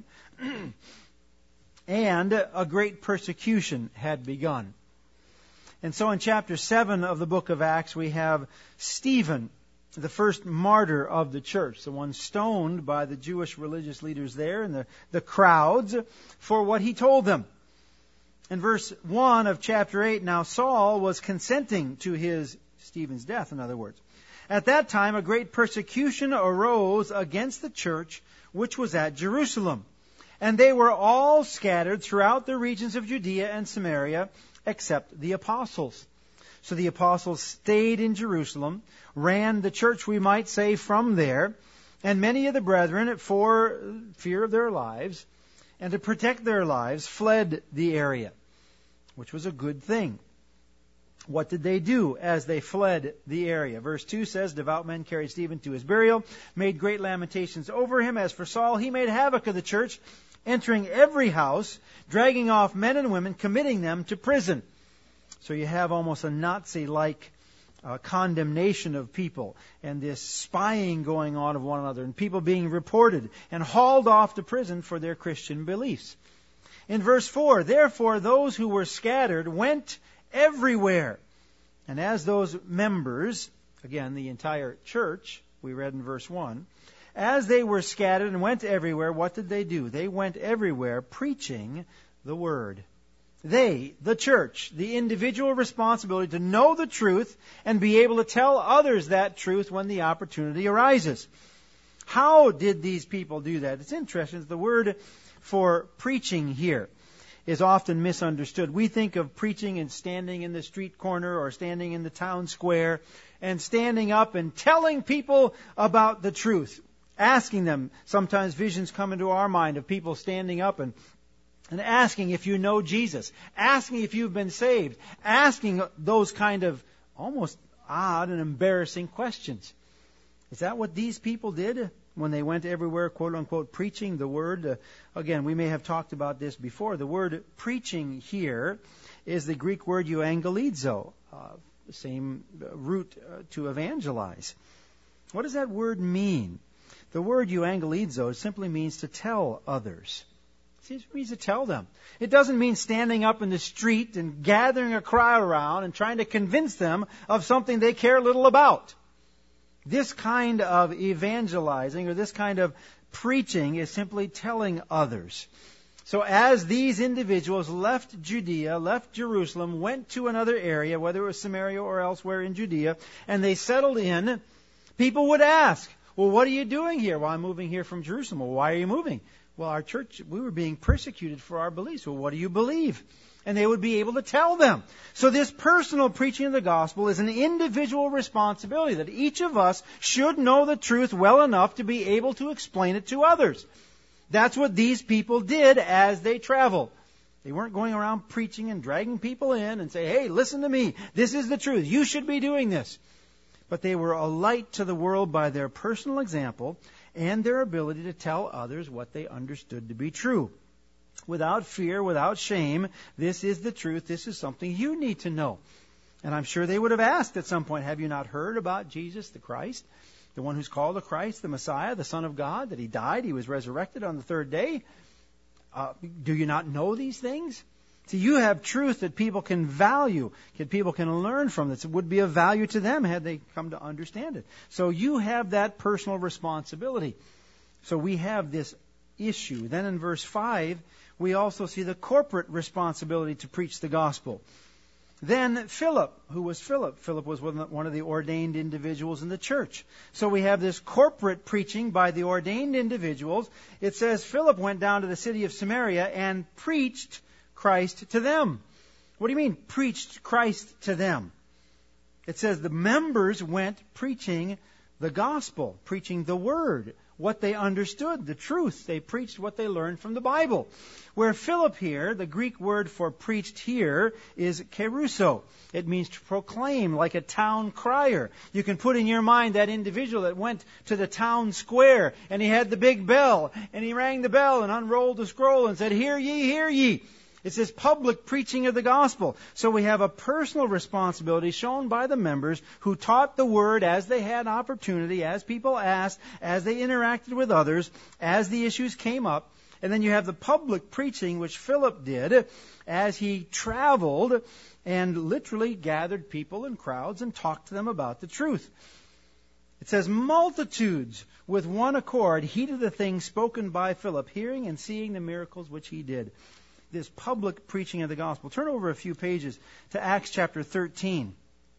and a great persecution had begun. And so in chapter 7 of the book of Acts, we have Stephen, the first martyr of the church, the one stoned by the Jewish religious leaders there and the crowds for what he told them. In verse 1 of chapter 8, now Saul was consenting to Stephen's death, in other words. At that time, a great persecution arose against the church which was at Jerusalem. And they were all scattered throughout the regions of Judea and Samaria, except the apostles. So the apostles stayed in Jerusalem, ran the church, we might say, from there, and many of the brethren, for fear of their lives, and to protect their lives, fled the area, which was a good thing. What did they do as they fled the area? Verse 2 says, devout men carried Stephen to his burial, made great lamentations over him. As for Saul, he made havoc of the church, entering every house, dragging off men and women, committing them to prison. So you have almost a Nazi-like condemnation of people, and this spying going on of one another, and people being reported and hauled off to prison for their Christian beliefs. In verse 4, therefore those who were scattered went everywhere. And as those members, again the entire church, we read in verse 1, as they were scattered and went everywhere, what did they do? They went everywhere preaching the word. They, the church, the individual responsibility to know the truth and be able to tell others that truth when the opportunity arises. How did these people do that? It's interesting. The word for preaching here is often misunderstood. We think of preaching and standing in the street corner or standing in the town square and standing up and telling people about the truth. Asking them, sometimes visions come into our mind of people standing up and asking if you know Jesus, asking if you've been saved, asking those kind of almost odd and embarrassing questions. Is that what these people did when they went everywhere, quote unquote, preaching the word? Again, we may have talked about this before. The word preaching here is the Greek word euangelizo, the same root to evangelize. What does that word mean? The word euangelizo simply means to tell others. It means to tell them. It doesn't mean standing up in the street and gathering a crowd around and trying to convince them of something they care little about. This kind of evangelizing or this kind of preaching is simply telling others. So as these individuals left Judea, left Jerusalem, went to another area, whether it was Samaria or elsewhere in Judea, and they settled in, people would ask, well, what are you doing here? Well, I'm moving here from Jerusalem. Well, why are you moving? Well, our church, we were being persecuted for our beliefs. Well, what do you believe? And they would be able to tell them. So this personal preaching of the gospel is an individual responsibility that each of us should know the truth well enough to be able to explain it to others. That's what these people did as they traveled. They weren't going around preaching and dragging people in and say, hey, listen to me. This is the truth. You should be doing this. But they were a light to the world by their personal example and their ability to tell others what they understood to be true. Without fear, without shame, this is the truth. This is something you need to know. And I'm sure they would have asked at some point, have you not heard about Jesus the Christ? The one who's called the Christ, the Messiah, the Son of God, that He died, He was resurrected on the third day. Do you not know these things? See, you have truth that people can value, that people can learn from, that would be of value to them had they come to understand it. So you have that personal responsibility. So we have this issue. Then in verse 5, we also see the corporate responsibility to preach the gospel. Then Philip, who was Philip? Philip was one of the ordained individuals in the church. So we have this corporate preaching by the ordained individuals. It says Philip went down to the city of Samaria and preached Christ to them. What do you mean, preached Christ to them? It says the members went preaching the gospel, preaching the word, what they understood, the truth. They preached what they learned from the Bible. Where Philip here, the Greek word for preached here is keruso. It means to proclaim, like a town crier. You can put in your mind that individual that went to the town square and he had the big bell and he rang the bell and unrolled the scroll and said, hear ye, hear ye. It's this public preaching of the gospel. So we have a personal responsibility shown by the members who taught the word as they had opportunity, as people asked, as they interacted with others, as the issues came up. And then you have the public preaching, which Philip did as he traveled and literally gathered people in crowds and talked to them about the truth. It says, multitudes with one accord heeded the things spoken by Philip, hearing and seeing the miracles which he did. This public preaching of the gospel. Turn over a few pages to Acts chapter 13.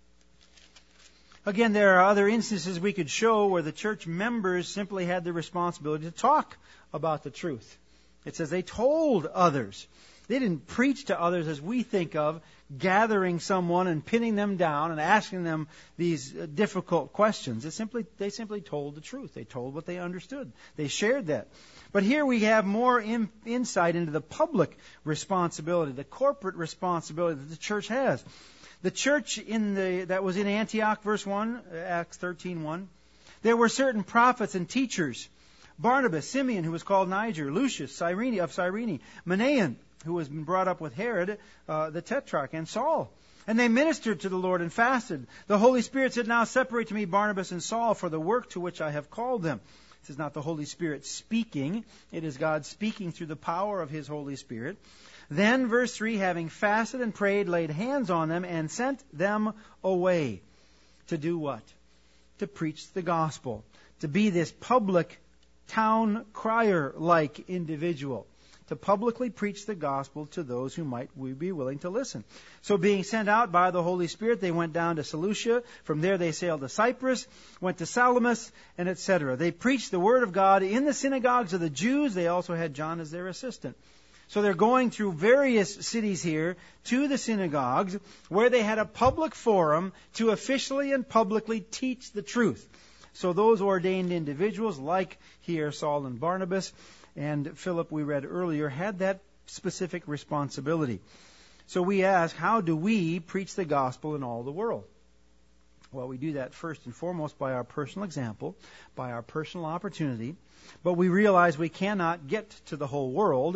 Again, there are other instances we could show where the church members simply had the responsibility to talk about the truth. It says they told others. They didn't preach to others as we think of gathering someone and pinning them down and asking them these difficult questions. They simply told the truth. They told what they understood. They shared that. But here we have more insight into the public responsibility, the corporate responsibility that the church has. The church that was in Antioch, verse 1, Acts 13:1, there were certain prophets and teachers. Barnabas, Simeon, who was called Niger, Lucius of Cyrene, Manaen, who was brought up with Herod, the Tetrarch, and Saul. And they ministered to the Lord and fasted. The Holy Spirit said, now separate to me Barnabas and Saul for the work to which I have called them. This is not the Holy Spirit speaking. It is God speaking through the power of His Holy Spirit. Then, verse 3, having fasted and prayed, laid hands on them and sent them away. To do what? To preach the gospel. To be this public town crier-like individual. To publicly preach the gospel to those who might be willing to listen. So being sent out by the Holy Spirit, they went down to Seleucia. From there they sailed to Cyprus, went to Salamis, and etc. They preached the word of God in the synagogues of the Jews. They also had John as their assistant. So they're going through various cities here to the synagogues where they had a public forum to officially and publicly teach the truth. So those ordained individuals, like here Saul and Barnabas, and Philip, we read earlier, had that specific responsibility. So we ask, how do we preach the gospel in all the world? Well, we do that first and foremost by our personal example, by our personal opportunity. But we realize we cannot get to the whole world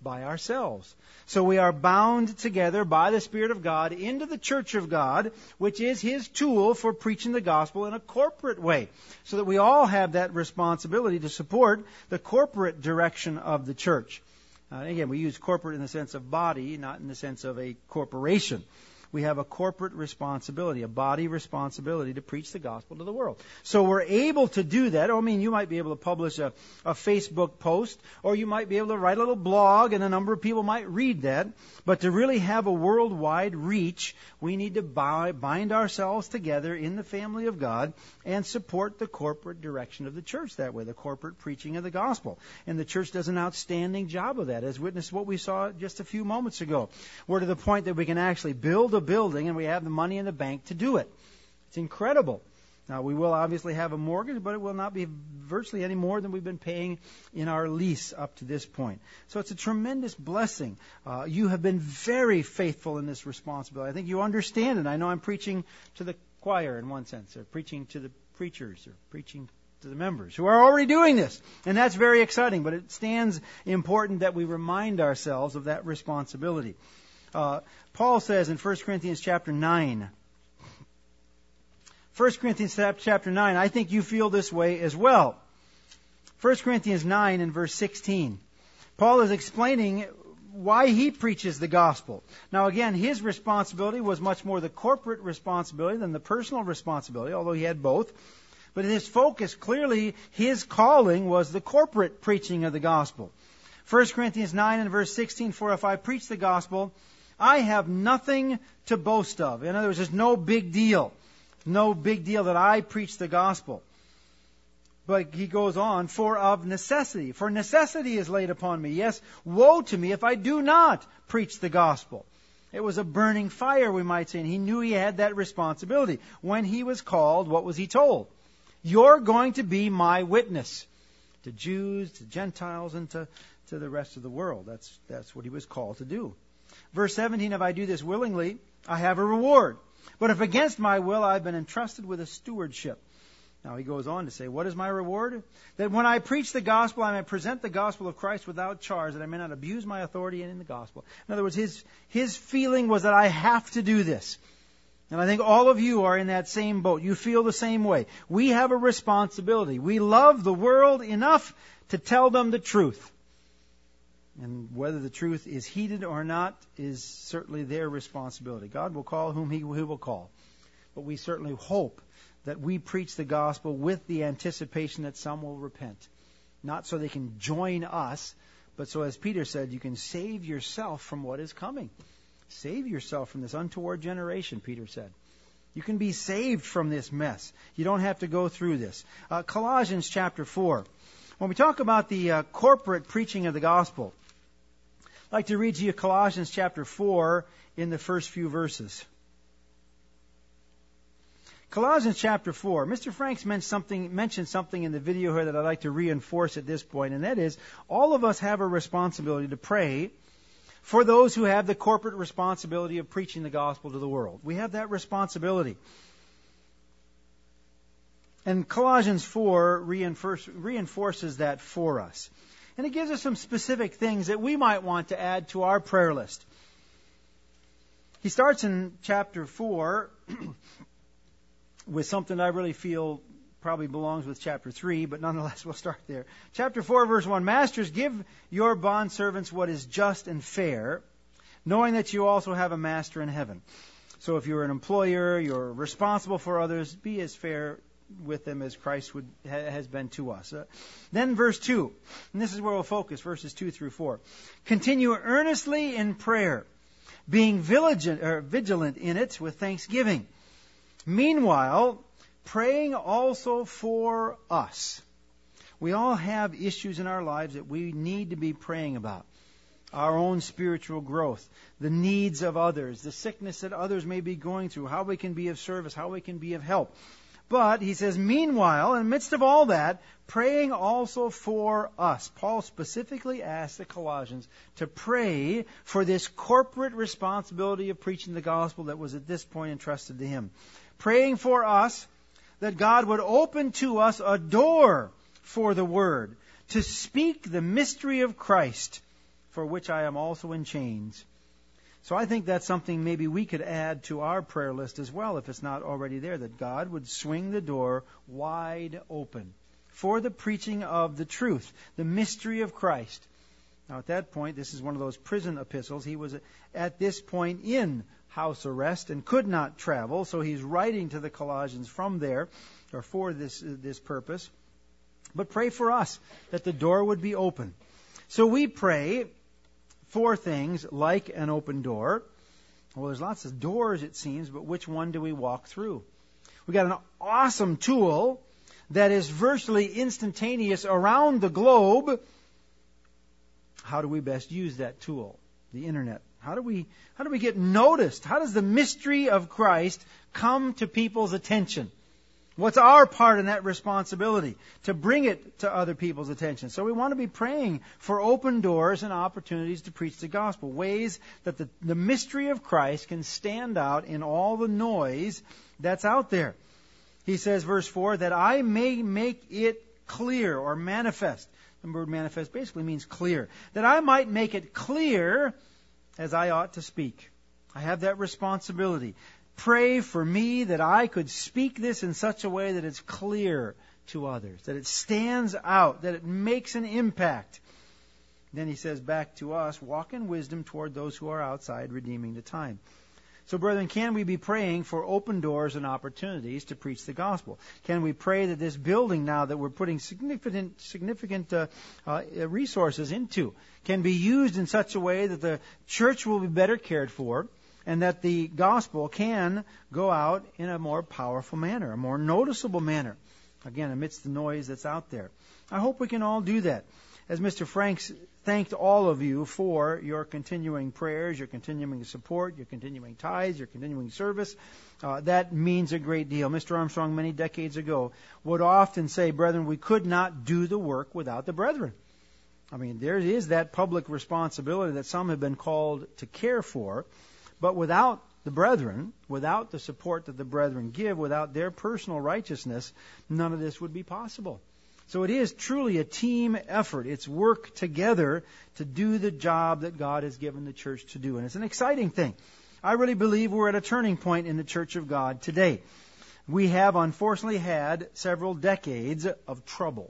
by ourselves. So we are bound together by the Spirit of God into the church of God, which is His tool for preaching the gospel in a corporate way, so that we all have that responsibility to support the corporate direction of the church. Again, we use corporate in the sense of body, not in the sense of a corporation. We have a corporate responsibility, a body responsibility to preach the gospel to the world. So we're able to do that. I mean, you might be able to publish a Facebook post, or you might be able to write a little blog, and a number of people might read that. But to really have a worldwide reach, we need to bind ourselves together in the family of God and support the corporate direction of the church that way, the corporate preaching of the gospel. And the church does an outstanding job of that, as witnessed what we saw just a few moments ago. We're to the point that we can actually build a building, and we have the money in the bank to do it. It's incredible. Now, we will obviously have a mortgage, but it will not be virtually any more than we've been paying in our lease up to this point. So it's a tremendous blessing. You have been very faithful in this responsibility. I think you understand it. I know I'm preaching to the choir in one sense, or preaching to the preachers, or preaching to the members who are already doing this. And that's very exciting, but it stands important that we remind ourselves of that responsibility. Paul says in 1 Corinthians chapter 9, 1 Corinthians chapter 9, I think you feel this way as well. 1 Corinthians 9 and verse 16. Paul is explaining why he preaches the gospel. Now again, his responsibility was much more the corporate responsibility than the personal responsibility, although he had both. But his focus, clearly, his calling was the corporate preaching of the gospel. 1 Corinthians 9 and verse 16, for if I preach the gospel, I have nothing to boast of. In other words, there's no big deal. No big deal that I preach the gospel. But he goes on, for of necessity. For necessity is laid upon me. Yes, woe to me if I do not preach the gospel. It was a burning fire, we might say, and he knew he had that responsibility. When he was called, what was he told? You're going to be my witness to Jews, to Gentiles, and to the rest of the world. That's what he was called to do. Verse 17, if I do this willingly, I have a reward. But if against my will, I've been entrusted with a stewardship. Now he goes on to say, what is my reward? That when I preach the gospel, I may present the gospel of Christ without charge, that I may not abuse my authority in the gospel. In other words, his feeling was that I have to do this. And I think all of you are in that same boat. You feel the same way. We have a responsibility. We love the world enough to tell them the truth. And whether the truth is heeded or not is certainly their responsibility. God will call whom He will call. But we certainly hope that we preach the gospel with the anticipation that some will repent. Not so they can join us, but so, as Peter said, you can save yourself from what is coming. Save yourself from this untoward generation, Peter said. You can be saved from this mess. You don't have to go through this. Colossians chapter 4. When we talk about the corporate preaching of the gospel, I'd like to read to you Colossians chapter 4 in the first few verses. Colossians chapter 4. Mr. Franks mentioned something in the video here that I'd like to reinforce at this point, and that is, all of us have a responsibility to pray for those who have the corporate responsibility of preaching the gospel to the world. We have that responsibility. And Colossians 4 reinforces that for us. And it gives us some specific things that we might want to add to our prayer list. He starts in chapter 4 with something I really feel probably belongs with chapter 3, but nonetheless we'll start there. Chapter 4, verse 1, Masters, give your bondservants what is just and fair, knowing that you also have a master in heaven. So if you're an employer, you're responsible for others, be as fair with them as Christ has been to us. Then verse 2, and this is where we'll focus, verses 2 through 4. Continue earnestly in prayer, being vigilant in it with thanksgiving. Meanwhile, praying also for us. We all have issues in our lives that we need to be praying about. Our own spiritual growth, the needs of others, the sickness that others may be going through, how we can be of service, how we can be of help. But, he says, meanwhile, in the midst of all that, praying also for us. Paul specifically asked the Colossians to pray for this corporate responsibility of preaching the gospel that was at this point entrusted to him. Praying for us that God would open to us a door for the Word to speak the mystery of Christ, for which I am also in chains. So I think that's something maybe we could add to our prayer list as well, if it's not already there, that God would swing the door wide open for the preaching of the truth, the mystery of Christ. Now at that point, this is one of those prison epistles. He was at this point in house arrest and could not travel, so he's writing to the Colossians from there, or for this purpose. But pray for us, that the door would be open. So we pray for things like an open door. Well, there's lots of doors, it seems, but which one do we walk through? We got an awesome tool that is virtually instantaneous around the globe. How do we best use that tool? The internet. How do we get noticed? How does the mystery of Christ come to people's attention? What's our part in that responsibility? To bring it to other people's attention. So we want to be praying for open doors and opportunities to preach the gospel. Ways that the mystery of Christ can stand out in all the noise that's out there. He says, verse 4, that I may make it clear or manifest. The word manifest basically means clear. That I might make it clear as I ought to speak. I have that responsibility. Pray for me that I could speak this in such a way that it's clear to others, that it stands out, that it makes an impact. Then he says back to us, walk in wisdom toward those who are outside, redeeming the time. So, brethren, can we be praying for open doors and opportunities to preach the gospel? Can we pray that this building now that we're putting significant resources into can be used in such a way that the church will be better cared for, and that the gospel can go out in a more powerful manner, a more noticeable manner, again, amidst the noise that's out there? I hope we can all do that. As Mr. Franks thanked all of you for your continuing prayers, your continuing support, your continuing tithes, your continuing service, that means a great deal. Mr. Armstrong, many decades ago, would often say, brethren, we could not do the work without the brethren. I mean, there is that public responsibility that some have been called to care for, but without the brethren, without the support that the brethren give, without their personal righteousness, none of this would be possible. So it is truly a team effort. It's work together to do the job that God has given the church to do. And it's an exciting thing. I really believe we're at a turning point in the Church of God today. We have unfortunately had several decades of trouble.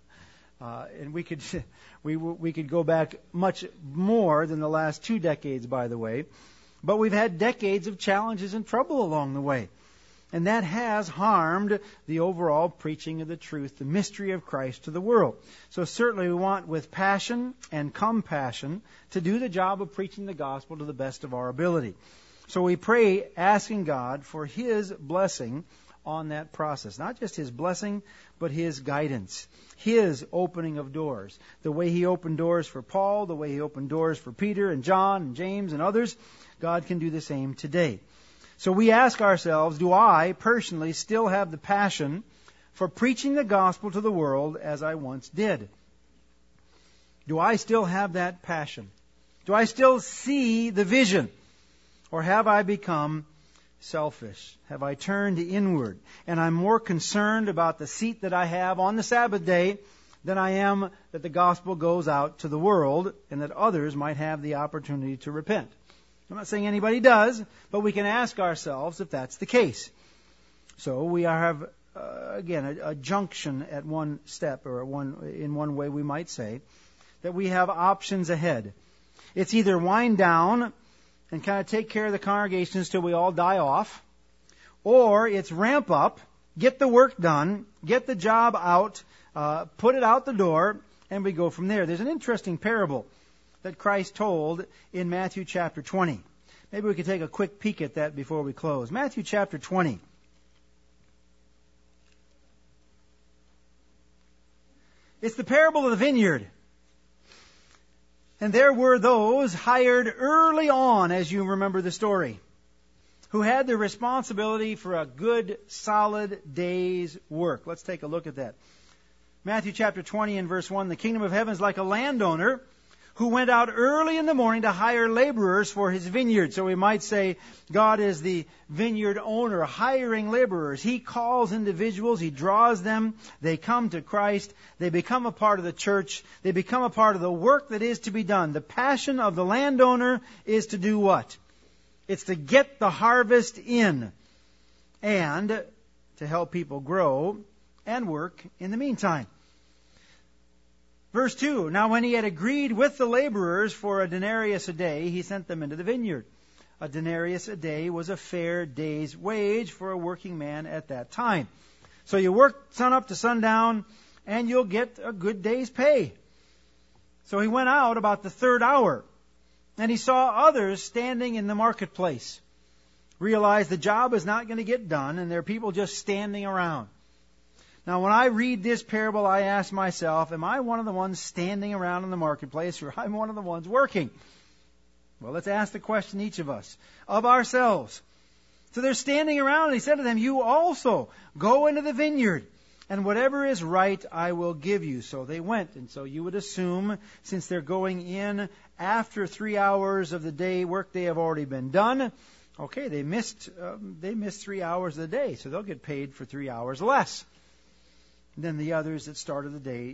And we could go back much more than the last 2 decades, by the way. But we've had decades of challenges and trouble along the way. And that has harmed the overall preaching of the truth, the mystery of Christ to the world. So certainly we want, with passion and compassion, to do the job of preaching the gospel to the best of our ability. So we pray, asking God for His blessing on that process. Not just His blessing, but His guidance. His opening of doors. The way He opened doors for Paul, the way He opened doors for Peter and John and James and others, God can do the same today. So we ask ourselves, do I personally still have the passion for preaching the gospel to the world as I once did? Do I still have that passion? Do I still see the vision? Or have I become selfish? Have I turned inward? And I'm more concerned about the seat that I have on the Sabbath day than I am that the gospel goes out to the world and that others might have the opportunity to repent. I'm not saying anybody does, but we can ask ourselves if that's the case. So we have, again, a junction at one step, or in one way we might say, that we have options ahead. It's either wind down and kind of take care of the congregations till we all die off, or it's ramp up, get the work done, get the job out, put it out the door, and we go from there. There's an interesting parable that Christ told in Matthew chapter 20. Maybe we could take a quick peek at that before we close. Matthew chapter 20. It's the parable of the vineyard. And there were those hired early on, as you remember the story, who had the responsibility for a good, solid day's work. Let's take a look at that. Matthew chapter 20 and verse 1, the kingdom of heaven is like a landowner who went out early in the morning to hire laborers for his vineyard. So we might say God is the vineyard owner, hiring laborers. He calls individuals, He draws them, they come to Christ, they become a part of the church, they become a part of the work that is to be done. The passion of the landowner is to do what? It's to get the harvest in and to help people grow and work in the meantime. Verse 2, now when he had agreed with the laborers for a denarius a day, he sent them into the vineyard. A denarius a day was a fair day's wage for a working man at that time. So you work sun up to sundown, and you'll get a good day's pay. So he went out about the third hour, and he saw others standing in the marketplace. Realized the job is not going to get done, and there are people just standing around. Now, when I read this parable, I ask myself, am I one of the ones standing around in the marketplace, or I'm one of the ones working? Well, let's ask the question, each of us, of ourselves. So they're standing around, and he said to them, you also go into the vineyard, and whatever is right I will give you. So they went. And so you would assume, since they're going in after 3 hours of the day, work day have already been done, okay, they missed 3 hours of the day, so they'll get paid for 3 hours less than the others that started the day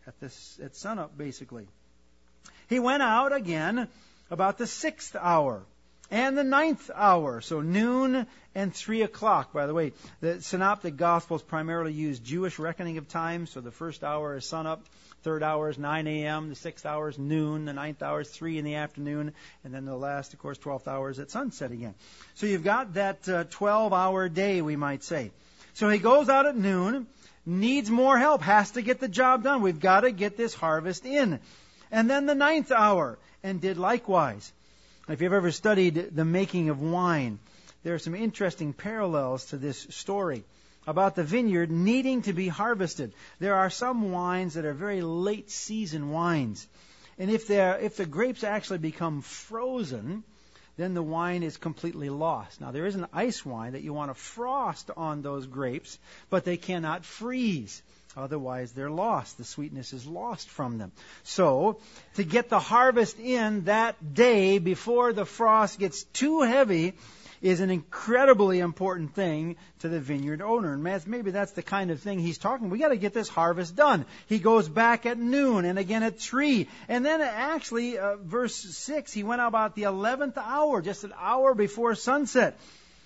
at sunup, basically. He went out again about the 6th hour and the 9th hour, so noon and 3 o'clock. By the way, the Synoptic Gospels primarily use Jewish reckoning of time, so the first hour is sunup, third hour is 9 a.m., the 6th hour is noon, the 9th hour is 3 in the afternoon, and then the last, of course, 12th hour is at sunset again. So you've got that 12-hour day, we might say. So he goes out at noon, needs more help, has to get the job done. We've got to get this harvest in. And then the 9th hour, and did likewise. If you've ever studied the making of wine, there are some interesting parallels to this story about the vineyard needing to be harvested. There are some wines that are very late season wines. And if the grapes actually become frozen, then the wine is completely lost. Now, there is an ice wine that you want to frost on those grapes, but they cannot freeze. Otherwise, they're lost. The sweetness is lost from them. So, to get the harvest in that day before the frost gets too heavy is an incredibly important thing to the vineyard owner. And maybe that's the kind of thing he's talking. We got to get this harvest done. He goes back at noon and again at 3. And then actually, verse 6, he went out about the 11th hour, just an hour before sunset.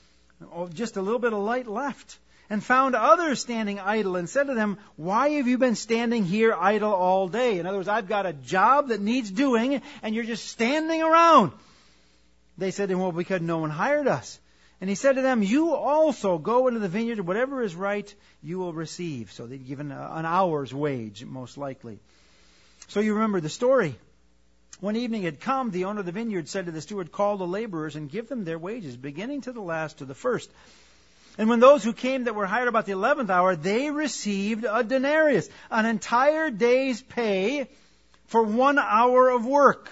Just a little bit of light left. And found others standing idle and said to them, why have you been standing here idle all day? In other words, I've got a job that needs doing and you're just standing around. They said to him, well, because no one hired us. And he said to them, you also go into the vineyard, whatever is right, you will receive. So they'd given an hour's wage, most likely. So you remember the story. When evening had come, the owner of the vineyard said to the steward, call the laborers and give them their wages, beginning to the last to the first. And when those who came that were hired about the 11th hour, they received a denarius, an entire day's pay for 1 hour of work.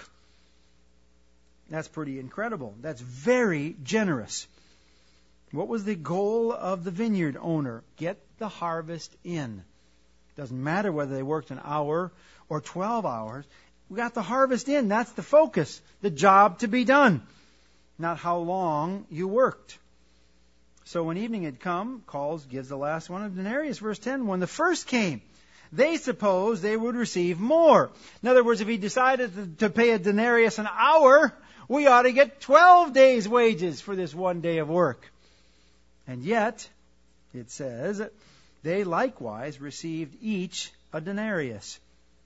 That's pretty incredible. That's very generous. What was the goal of the vineyard owner? Get the harvest in. Doesn't matter whether they worked an hour or 12 hours. We got the harvest in. That's the focus. The job to be done. Not how long you worked. So when evening had come, gives the last one a denarius. Verse 10, when the first came, they supposed they would receive more. In other words, if he decided to pay a denarius an hour, we ought to get 12 days' wages for this 1 day of work. And yet, it says, they likewise received each a denarius.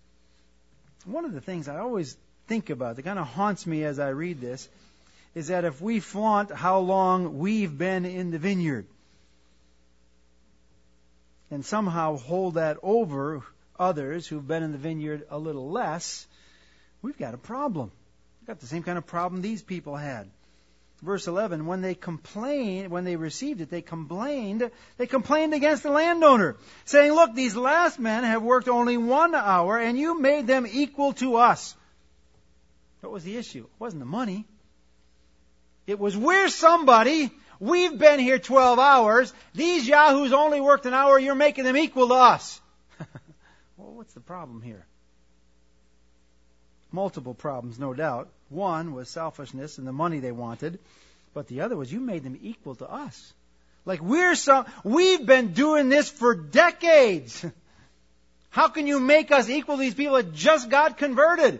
One of the things I always think about, that kind of haunts me as I read this, is that if we flaunt how long we've been in the vineyard and somehow hold that over others who've been in the vineyard a little less, we've got a problem. We've got the same kind of problem these people had. Verse 11, when they received it, they complained against the landowner, saying, look, these last men have worked only 1 hour, and you made them equal to us. What was the issue? It wasn't the money. It was, we're somebody. We've been here 12 hours. These yahoos only worked an hour. You're making them equal to us. Well, what's the problem here? Multiple problems, no doubt. One was selfishness and the money they wanted, but the other was you made them equal to us. Like we've been doing this for decades. How can you make us equal to these people that just got converted?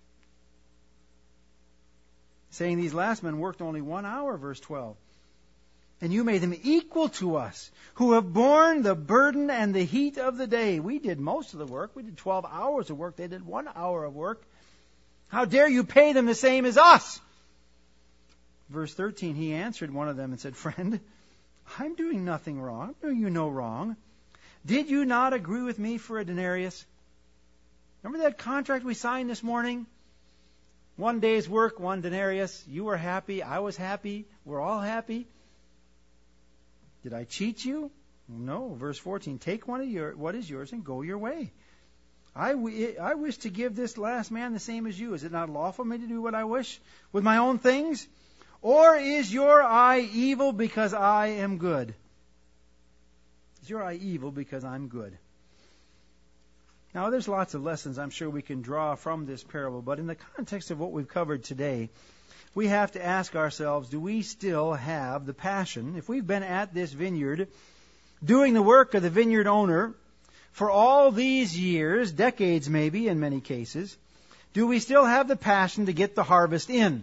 Saying these last men worked only 1 hour, verse 12. And you made them equal to us, who have borne the burden and the heat of the day. We did most of the work. We did 12 hours of work. They did 1 hour of work. How dare you pay them the same as us? Verse 13, he answered one of them and said, Friend, I'm doing nothing wrong. I'm doing you no wrong. Did you not agree with me for a denarius? Remember that contract we signed this morning? 1 day's work, 1 denarius. You were happy. I was happy. We're all happy. Did I cheat you? No. Verse 14, take what is yours and go your way. I wish to give this last man the same as you. Is it not lawful for me to do what I wish with my own things? Or is your eye evil because I am good? Is your eye evil because I'm good? Now, there's lots of lessons I'm sure we can draw from this parable, but in the context of what we've covered today, we have to ask ourselves, do we still have the passion? If we've been at this vineyard, doing the work of the vineyard owner for all these years, decades maybe in many cases, do we still have the passion to get the harvest in?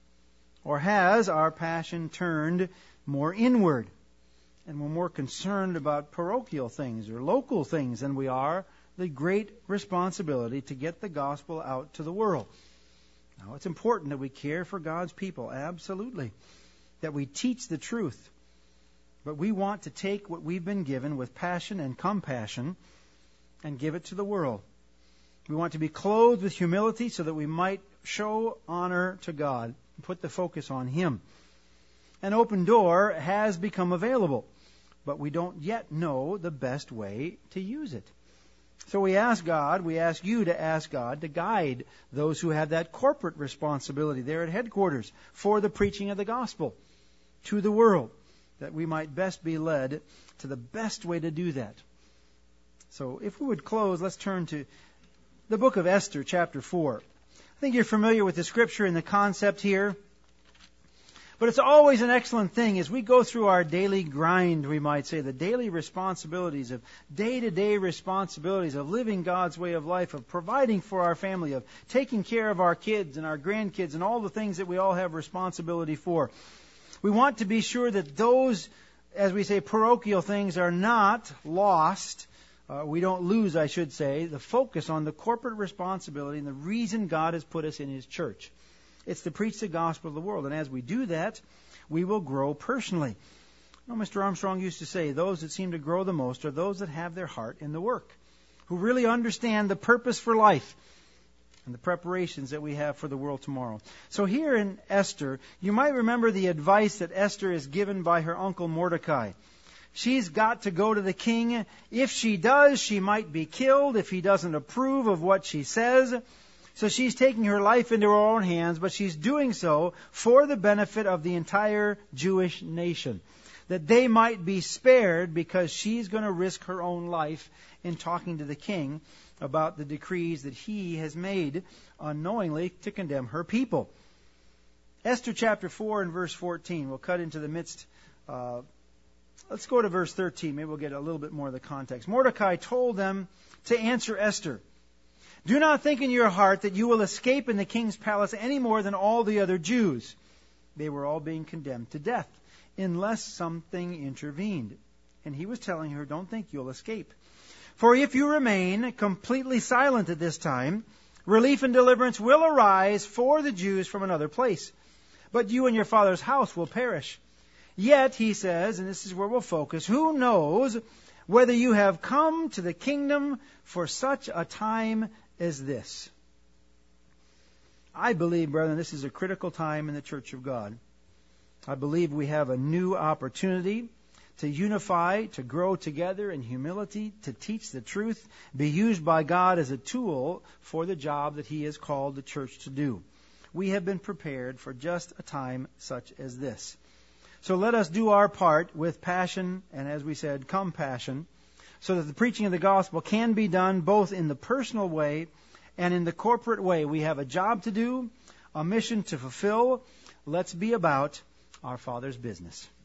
Or has our passion turned more inward? And we're more concerned about parochial things or local things than we are the great responsibility to get the gospel out to the world. Now, it's important that we care for God's people, absolutely. That we teach the truth. But we want to take what we've been given with passion and compassion and give it to the world. We want to be clothed with humility so that we might show honor to God and put the focus on Him. An open door has become available, but we don't yet know the best way to use it. So we ask you to ask God to guide those who have that corporate responsibility there at headquarters for the preaching of the gospel to the world, that we might best be led to the best way to do that. So if we would close, let's turn to the book of Esther, chapter 4. I think you're familiar with the scripture and the concept here. But it's always an excellent thing as we go through our daily grind, we might say, the daily responsibilities of day-to-day responsibilities of living God's way of life, of providing for our family, of taking care of our kids and our grandkids and all the things that we all have responsibility for. We want to be sure that those, as we say, parochial things are not lost. We don't lose, I should say, the focus on the corporate responsibility and the reason God has put us in His church. It's to preach the gospel of the world. And as we do that, we will grow personally. You know, Mr. Armstrong used to say, those that seem to grow the most are those that have their heart in the work, who really understand the purpose for life and the preparations that we have for the world tomorrow. So here in Esther, you might remember the advice that Esther is given by her uncle Mordecai. She's got to go to the king. If she does, she might be killed if he doesn't approve of what she says. So she's taking her life into her own hands, but she's doing so for the benefit of the entire Jewish nation. That they might be spared because she's going to risk her own life in talking to the king about the decrees that he has made unknowingly to condemn her people. Esther chapter 4 and verse 14. We'll cut into the midst. Let's go to verse 13. Maybe we'll get a little bit more of the context. Mordecai told them to answer Esther. Do not think in your heart that you will escape in the king's palace any more than all the other Jews. They were all being condemned to death, unless something intervened. And he was telling her, don't think you'll escape. For if you remain completely silent at this time, relief and deliverance will arise for the Jews from another place. But you and your father's house will perish. Yet, he says, and this is where we'll focus, who knows whether you have come to the kingdom for such a time as this? I believe, brethren, this is a critical time in the Church of God. I believe we have a new opportunity to unify, to grow together in humility, to teach the truth, be used by God as a tool for the job that He has called the church to do. We have been prepared for just a time such as this. So let us do our part with passion and, as we said, compassion, so that the preaching of the gospel can be done both in the personal way and in the corporate way. We have a job to do, a mission to fulfill. Let's be about our Father's business.